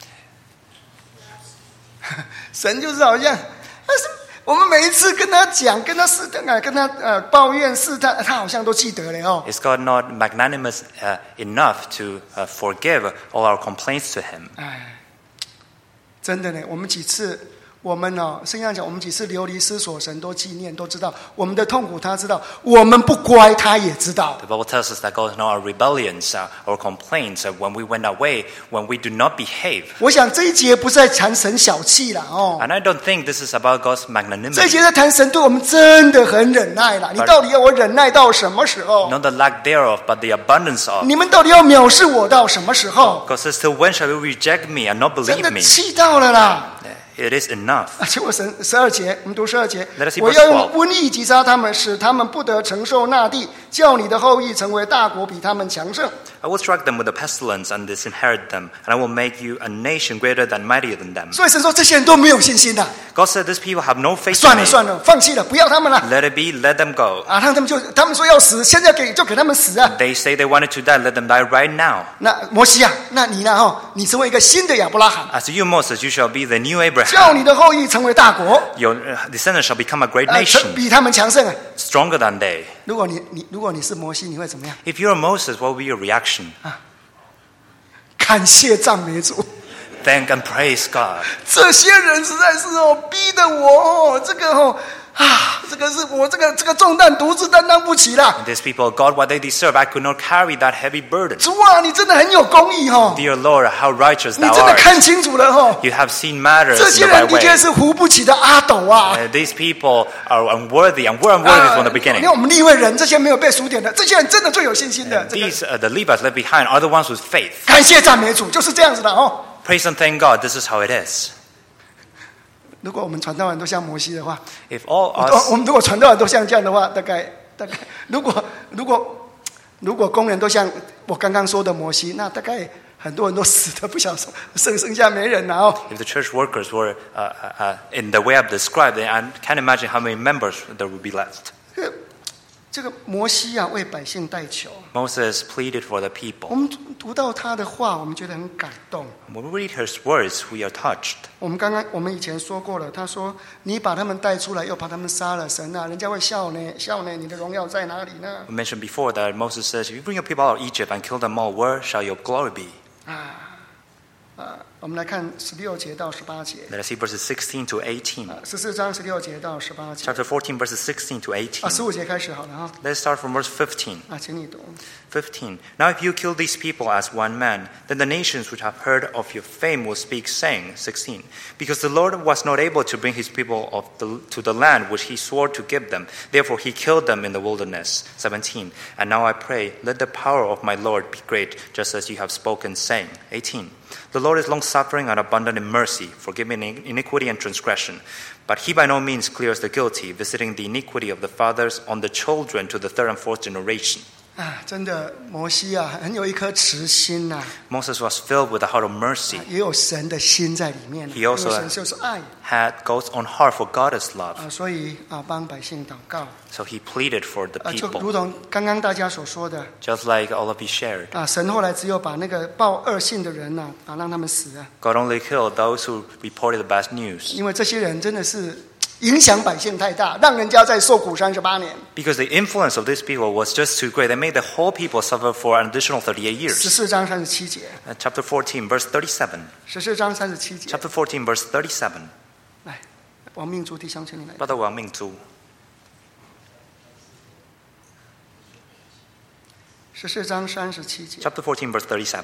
神就是好像，我们每一次跟他讲，跟他试探，跟他抱怨试探，他好像都记得了 Is God not magnanimous enough to forgive all our complaints to Him? 真的呢，我们几次我们圣经上讲，我们几次流离失所，神都纪念，都知道我们的痛苦，他知道；我们不乖，他也知道。 The Bible tells us that God knows our rebellions, our complaints, when we went away, when we do not behave. 我想这一节不是在谈神小气啦 And I don't think this is about God's 这一 magnanimity. 节在谈神对我们真的很忍耐啦。你到底要我忍耐到什么时候？ Not the lack thereof, but the abundance of. 你们到底要藐视我到什么时候？ God says, till when shall you reject me and not 真 believe 的 me? 气到了啦！ It is enough. 结果神12节，我们读12节 Let us see， 我要 verse 用瘟疫击杀他们，使他们不得承受那地，叫你的后裔成为大国，比他们强盛。 I will strike them with a pestilence and disinherit them, and I will make you a nation greater than mightier than them. 所以神说这些人都没有信心的， God said, these people have no faith 算 in 了 me. 算了，放弃了，不要他们了 Let it be, let them go. 啊！他们说要死，现在就给他们死啊！ They say they wanted to die, let them die right now. 那摩西啊，那你呢？你成为一个新的亚伯拉罕， As you, Moses, you shall be the new Abraham. 叫你的后裔成为大国， Your descendants shall become a great nation, 比他们强盛啊！ stronger than they. 如果你是摩西，你会怎么样？ If you're Moses, what will be your reaction? 感谢赞美主！ Thank and praise God. 这些人实在是逼得我这个这个是我这个重担独自担当不起啦。 These people, God, what they deserve, I could not carry that heavy burden. 主啊，你真的很有公义 Dear Lord, how righteous 你 thou 真的 art. 看清楚了 You have seen matters 这 in 些 the 人 right 的确 way. 是扶不起的阿斗啊。 These people are unworthy, and we're unworthy from the 你 beginning. 看我们利未人这些没有被数点的，这些人真的最有信心的。这个 These, the Levites left behind, are the ones with faith. 感谢赞美主，就是这样子的哦。 Praise and thank God, this is how it is. 如果我们传道人都像摩西的话， If all 我 us, 们如果传道人都像这样的话，大概，如果工人都像我刚刚说的摩西，那大概很多人都死的不晓得剩下没人了哦。 if the church workers were in the way I've described, I can't imagine how many members there would be left. 这个摩西啊，为百姓代求。 Moses pleaded for the 我 people. 们读到他的话，我们觉得很感动。 When we read his words, we are touched. 我们以前说过了，他说：“你把他们带出来，又把他们杀了，神啊，人家会笑呢，笑呢，你的荣耀在哪里呢 We mentioned before that Moses says, if you bring your people out of Egypt and kill them all, where shall your glory be?？” 我们来看16节到18节。 Let us see verses 16 to 18. 14章16节到18节。 Chapter 14, verses 16 to 18. 15节开始好了哈。 Let's start from verse 15. 请你读。 15. Now if you kill these people as one man, then the nations which have heard of your fame will speak, saying, 16. Because the Lord was not able to bring his people to the land which he swore to give them. Therefore he killed them in the wilderness. 17. And now I pray, let the power of my Lord be great, just as you have spoken, saying. 18. The Lord is long-suffering and abundant in mercy, forgiving iniquity and transgression. But he by no means clears the guilty, visiting the iniquity of the fathers on the children to the third and fourth generation. 真的，摩西啊，很有一颗慈心呐、 Moses was filled with a heart of mercy. 也有神的心在里面。 He also 因为神就是爱 had God's own heart for God is love. 所以帮百姓祷告 So he pleaded for the 就如 people. 同刚刚大家所说的 Just like all of you shared. 神后来只有把那个报恶信的人让他们死啊， God only killed those who reported the bad news. 因为这些人真的是影响百姓太大，让人家在受苦38年。 Because the influence of these people was just too great. They made the whole people suffer for an additional 38 years. 14章37节 Chapter 14, verse 37. ，14章37节。 Chapter 14, verse 37. 来，王命珠弟兄，请你来。 Brother Wang Mingzhu. 14章37节。 Chapter 14, verse 37.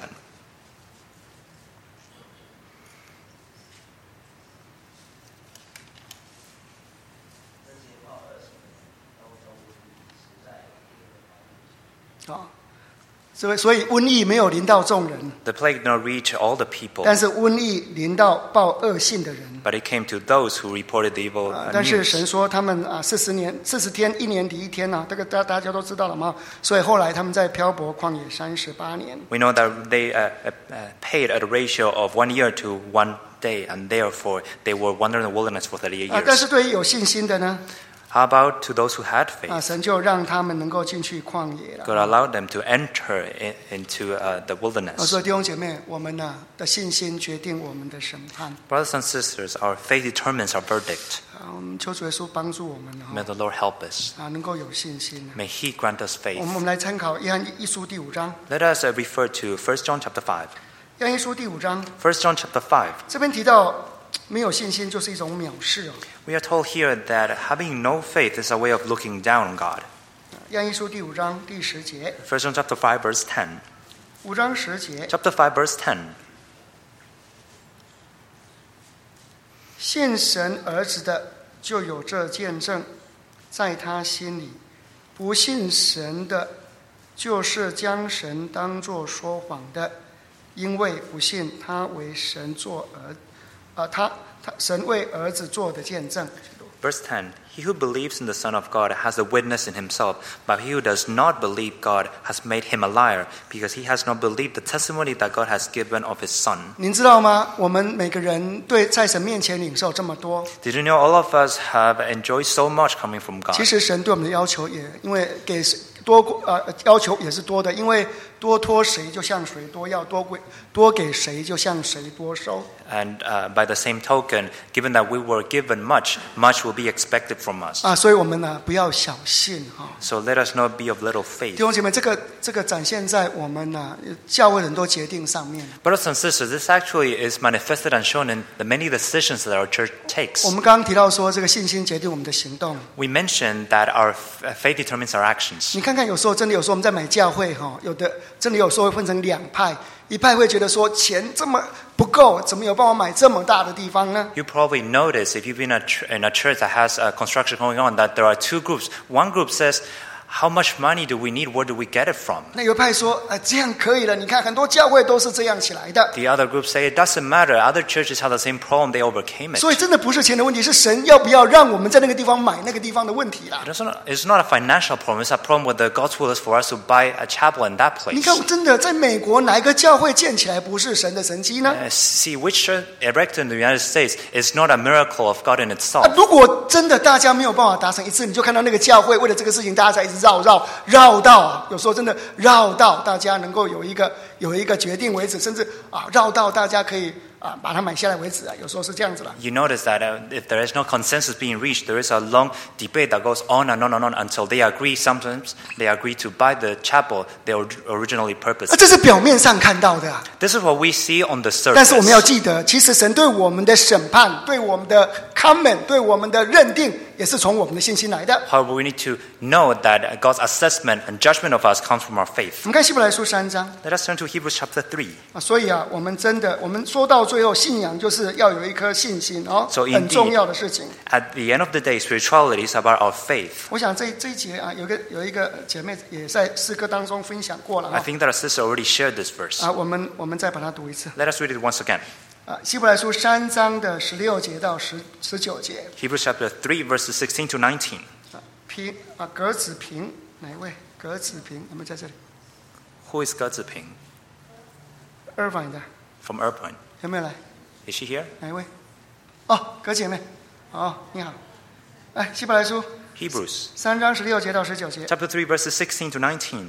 所以瘟疫没有临到众人， The plague did not reach all the people, 但是瘟疫临到报恶信的人。 but it came to those who reported the evil 但是 news. 神说他们40天1年抵1天这个大家都知道了嘛。所以后来他们在漂泊旷野38年。 We know that they paid at a ratio of 1 year to 1 day, and therefore they were wandering in the wilderness for 38 但是 years. 对于有信心的呢， How about to those who had faith? 神就让他们能够进去旷野了。 God allowed them to enter into the 所 wilderness. 以弟兄姐妹，我们的信心决定我们的审判。 Brothers and sisters, our faith determines our verdict. 我们求主耶稣帮助我们 May the Lord help us. 能够有信心。 May He grant us 我 faith. 们来参考约翰一书第5章。 Let us refer to 1 John chapter 5. 约翰一书第5章 1 John chapter 5. 这边提到没有信心就是一种藐视哦。 We are told here that having no faith is a way of looking down on God. 约书第5章第10节。 1 John chapter 5 verse 10. 5章10节。 Chapter 5 verse 10. 信神儿子的就有这见证，在他心里；不信神的，就是将神当作说谎的，因为不信他为神做神为儿子做的见证。 Verse 10, He who believes in the Son of God has a witness in himself, but he who does not believe God has made him a liar, because he has not believed the testimony that God has given of his Son. 您知道吗？我们每个人对在神面前领受这么多。 Did you know all of us have enjoyed so much coming from God? 其实神对我们的要求也因为给要求也是多的，因为多托谁就向谁多要，多给谁就向谁多收。 And by the same token, given that we were given much, much will be expected from us. 所以我们呢不要小信哈。 So let us not be of little faith. 弟兄姐妹，这个展现在我们呢教会很多决定上面。 Brothers and sisters, this actually is manifested and shown in the many decisions that our church takes. 我们刚刚提到说，这个信心决定我们的行动。 We mentioned that our faith determines our actions. 你看看，有时候我们在买教会哈，真的有时候会分成2派，一派会觉得说钱这么不够，怎么有办法买这么大的地方呢？ You probably notice if you've been in a church that has construction going on that there are two groups. One group says, how much money do we need? Where do we get it from? 那有一派说，这样可以了。你看很多教会都是这样起来的。 The other group say it doesn't matter. Other churches have the same problem. They overcame it. 所以真的不是钱的问题，是神要不要让我们在那个地方买那个地方的问题啦。 It's not a financial problem. It's a problem with the God's will is for us to buy a chapel in that place. 你看，真的在美国哪一个教会建起来不是神的神迹呢？ See, which church erected in the United States is not a miracle of God in itself. 如果真的大家没有办法达成一致，你就看到那个教会为了这个事情，大家才一直绕到，有时候真的绕到大家能够有一个决定为止，甚至绕到大家可以把它买下来为止有时候是这样子了。 You notice that if there is no consensus being reached, there is a long debate that goes on and on and on until they agree. Sometimes they agree to buy the chapel they originally purposed. 这是表面上看到的。 This is what we see on the surface. 但是我们要记得，其实神对我们的审判、对我们的 comment、对我们的认定，也是从我们的信心来的。 However, we need to know that God's assessment and judgment of us comes from our faith. 我们看希伯来书3章。 Let us turn to Hebrews chapter 3. 所以我们说到最后，信仰就是要有一颗信心 So 很重要的事情。 At the end of the day, spirituality is about our faith. 我想这一节有一个姐妹也在诗歌当中分享过了。 I think that our sister already shared this verse. 我们再把它读一次。 Let us read it once again. 希伯来书3章的16节到19节。 Hebrews chapter 3 verses 16 to 19. 葛子平哪一位？葛子平有没有在这里 Who is 葛子平 ？Irvine 的 from Irvine? 有没有来？ Is she here? 哪一位？葛姐妹。你好。希伯来书 Hebrews 3章16节到19节。 chapter 3 verses 16 to 19.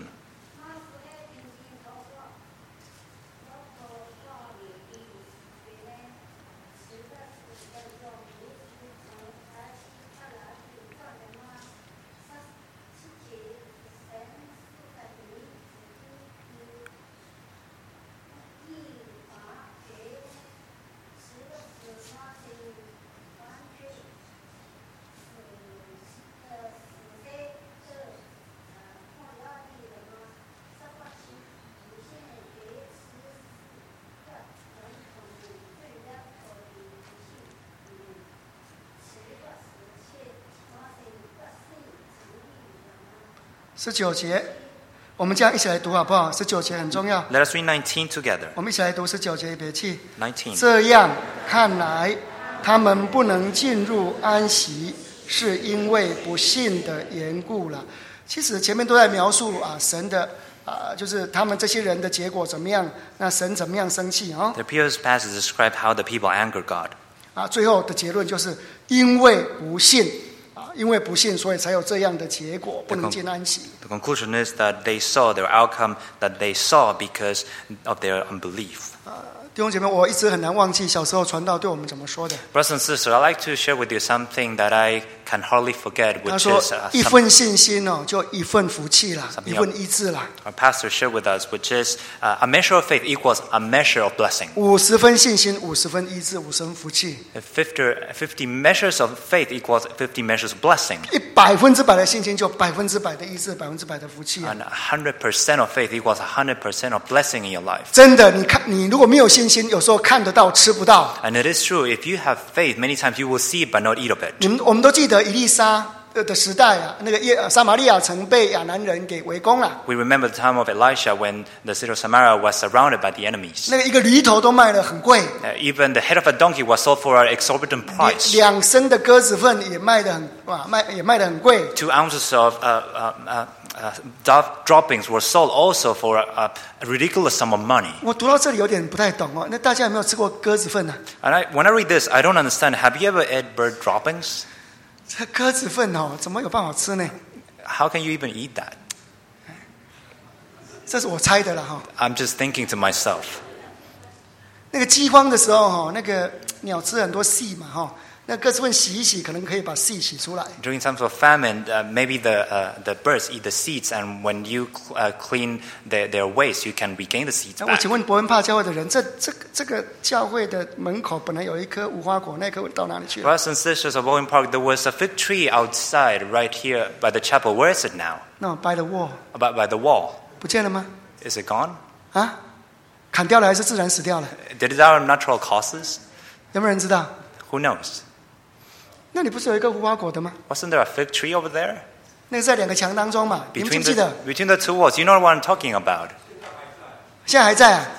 19节，我们这样一起来读好不好？19节很重要。 Let us read 19 together. 我们一起来读19节，别气。 19. 这样看来，他们不能进入安息，是因为不信的缘故了。其实前面都在描述神的就是他们这些人的结果怎么样，那神怎么样生气 The previous passage described how the people angered God. 最后的结论就是因为不信。因为不信，所以才有这样的结果，不能进安息。 The conclusion is that they saw their outcome that they saw because of their unbelief. 弟兄姐妹，我一直很难忘记小时候传道对我们怎么说的。 Brothers and sisters, I'd like to share with you something that I can hardly forget, 他 which 说 is 一份信心就一份福气啦， Something 一份医治啦。 our pastor shared with us, which is a measure of faith equals a measure of blessing. 50分信心，50分医治，50分福气。 50 measures of faith equals 50 measures of blessing. 100%的信心就100%的医治，100%的福气啊。 And 100% of faith equals 100% of blessing in your life. 真的，你如果没有信心，有时候看得到吃不到。 And it is true, if you have faith, many times you will see it but not eat of it. 我们都记得以利沙的时代啊，那个撒玛利亚城被亚南人给围攻了， We remember the time of Elisha when the city of Samaria was surrounded by the enemies. 那个一个驴头都卖得很贵， Even the head of a donkey was sold for an exorbitant price. 2升的鸽子粪也卖得很贵。 2 ounces of dove droppings were sold also for a ridiculous sum of money. 我读到这里有点不太懂哦，那大家有没有吃过鸽子粪呢？ And when I read this, I don't understand. Have you ever ate bird droppings? 这鸽子粪怎么有办法吃呢？ How can you even eat that? 这是我猜的了 I'm just thinking to myself. 那个饥荒的时候那个鸟吃很多细嘛那鸽子粪洗一洗，可能可以把细洗出来。 During times of famine, maybe the birds eat the seeds, and when you clean their waste, you can regain the seeds 那我 back. 请问伯恩帕教会的人，这个教会的门口本来有一棵无花果，那棵到哪里去了？ Brothers and sisters of Owen Park, there was a fig tree outside right here by the chapel. Where is it now? No, by the wall， By the wall. 不见了吗？ Is it gone? 啊，砍掉了还是自然死掉了？ Did it have natural causes? 有没有人知道？ Who knows? 那里不是有一个无花果的吗？ Wasn't there a fig tree over there? 那个在2个墙当中嘛，你们记 Between 不记得？ between the two walls. You know what I'm talking about. 现在还在啊？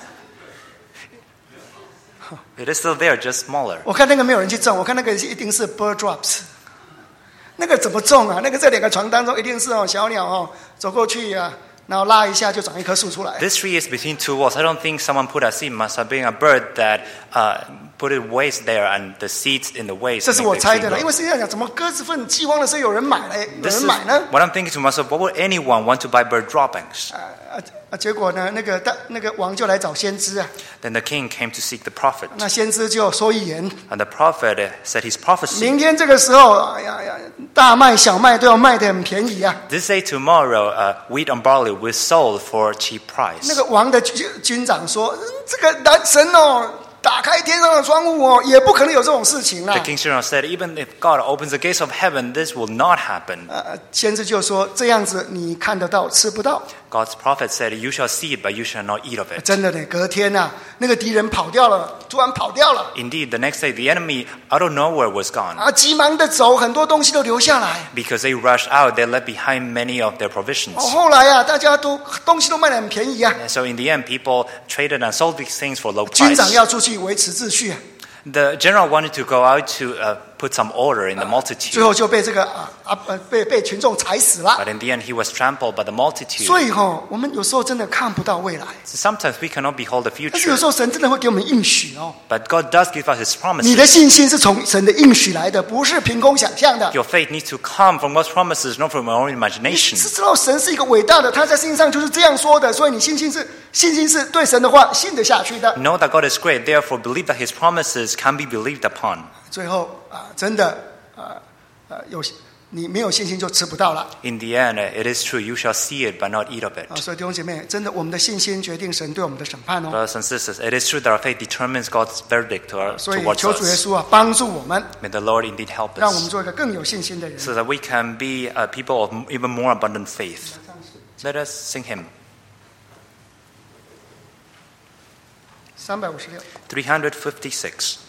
It is still there, just smaller. 我看那个没有人去种，我看那个一定是 bird drops。那个怎么种啊？那个在2个床当中一定是小鸟走过去啊，然后拉一下就长一棵树出来。 This tree is between two walls. I don't think someone put a seed. Must have been a bird that put it waste there, and the seeds in the waste. 这是我 make the 猜 tree 的了， grow. 因为实际上讲，怎么鸽子粪饥荒的时候有人买了，有 This 人 is 买呢？ what I'm thinking to myself. What would anyone want to buy bird droppings? 结果呢，那个王就来找先知啊， Then the king came to seek the prophet, 那先知就说预言， and the prophet said his prophecy. 明天这个时候，哎呀，大麦小麦都要卖得很便宜啊。 This day tomorrow, wheat and barley will sold for a cheap 那 price. 个王的军长说，这个男神打开天上的窗户也不可能有这种事情啦 The。king Shirah said, even if God opens the gates of heaven, this will not happen. 先知就说这样子你看得到吃不到， God's prophet said, you shall see it, but you shall not eat of it. 真的呢。隔天那个敌人跑掉了，突然跑掉了 Indeed, the next day, the enemy out of nowhere was gone. 急忙的走，很多东西都留下来。 Because they rushed out, they left behind many of their provisions. 后来大家都东西都卖得很便宜啊。 And so in the end, people traded and sold these things for low 军长 price. 要出去维持秩序 The general wanted to go out to put some order in the 最 multitude. 后就被这个被群众踩死了。 But in the end, he was trampled by the multitude. 所以我们有时候真的看不到未来， So sometimes we cannot behold the 但是有 future. 时候神真的会给我们应许 But God does give us His 你的 promises. 信心是从神的应许来的，不是凭空想象的。 Your faith needs to come from God's promises, not from our own 你 imagination. 是知道神是一个伟大的，他在圣经上就是这样说的，所以你信心是对神的话信得下去的。 Know that God is great, therefore believe that His promises can be believed upon. 最后真的你没有信心就吃不到了 In the end, it is true, you shall see it but not eat of it. 所以弟兄姐妹，真的我们的信心决定神对我们的审判 Brothers and sisters, it is true that our faith determines God's verdict 所以 towards 求主耶 us. 稣帮助我们， May the Lord indeed help 让我们 us 做一个更有信心的人。 so that we can be people of even more abundant faith. Let us sing hymn 356。 356.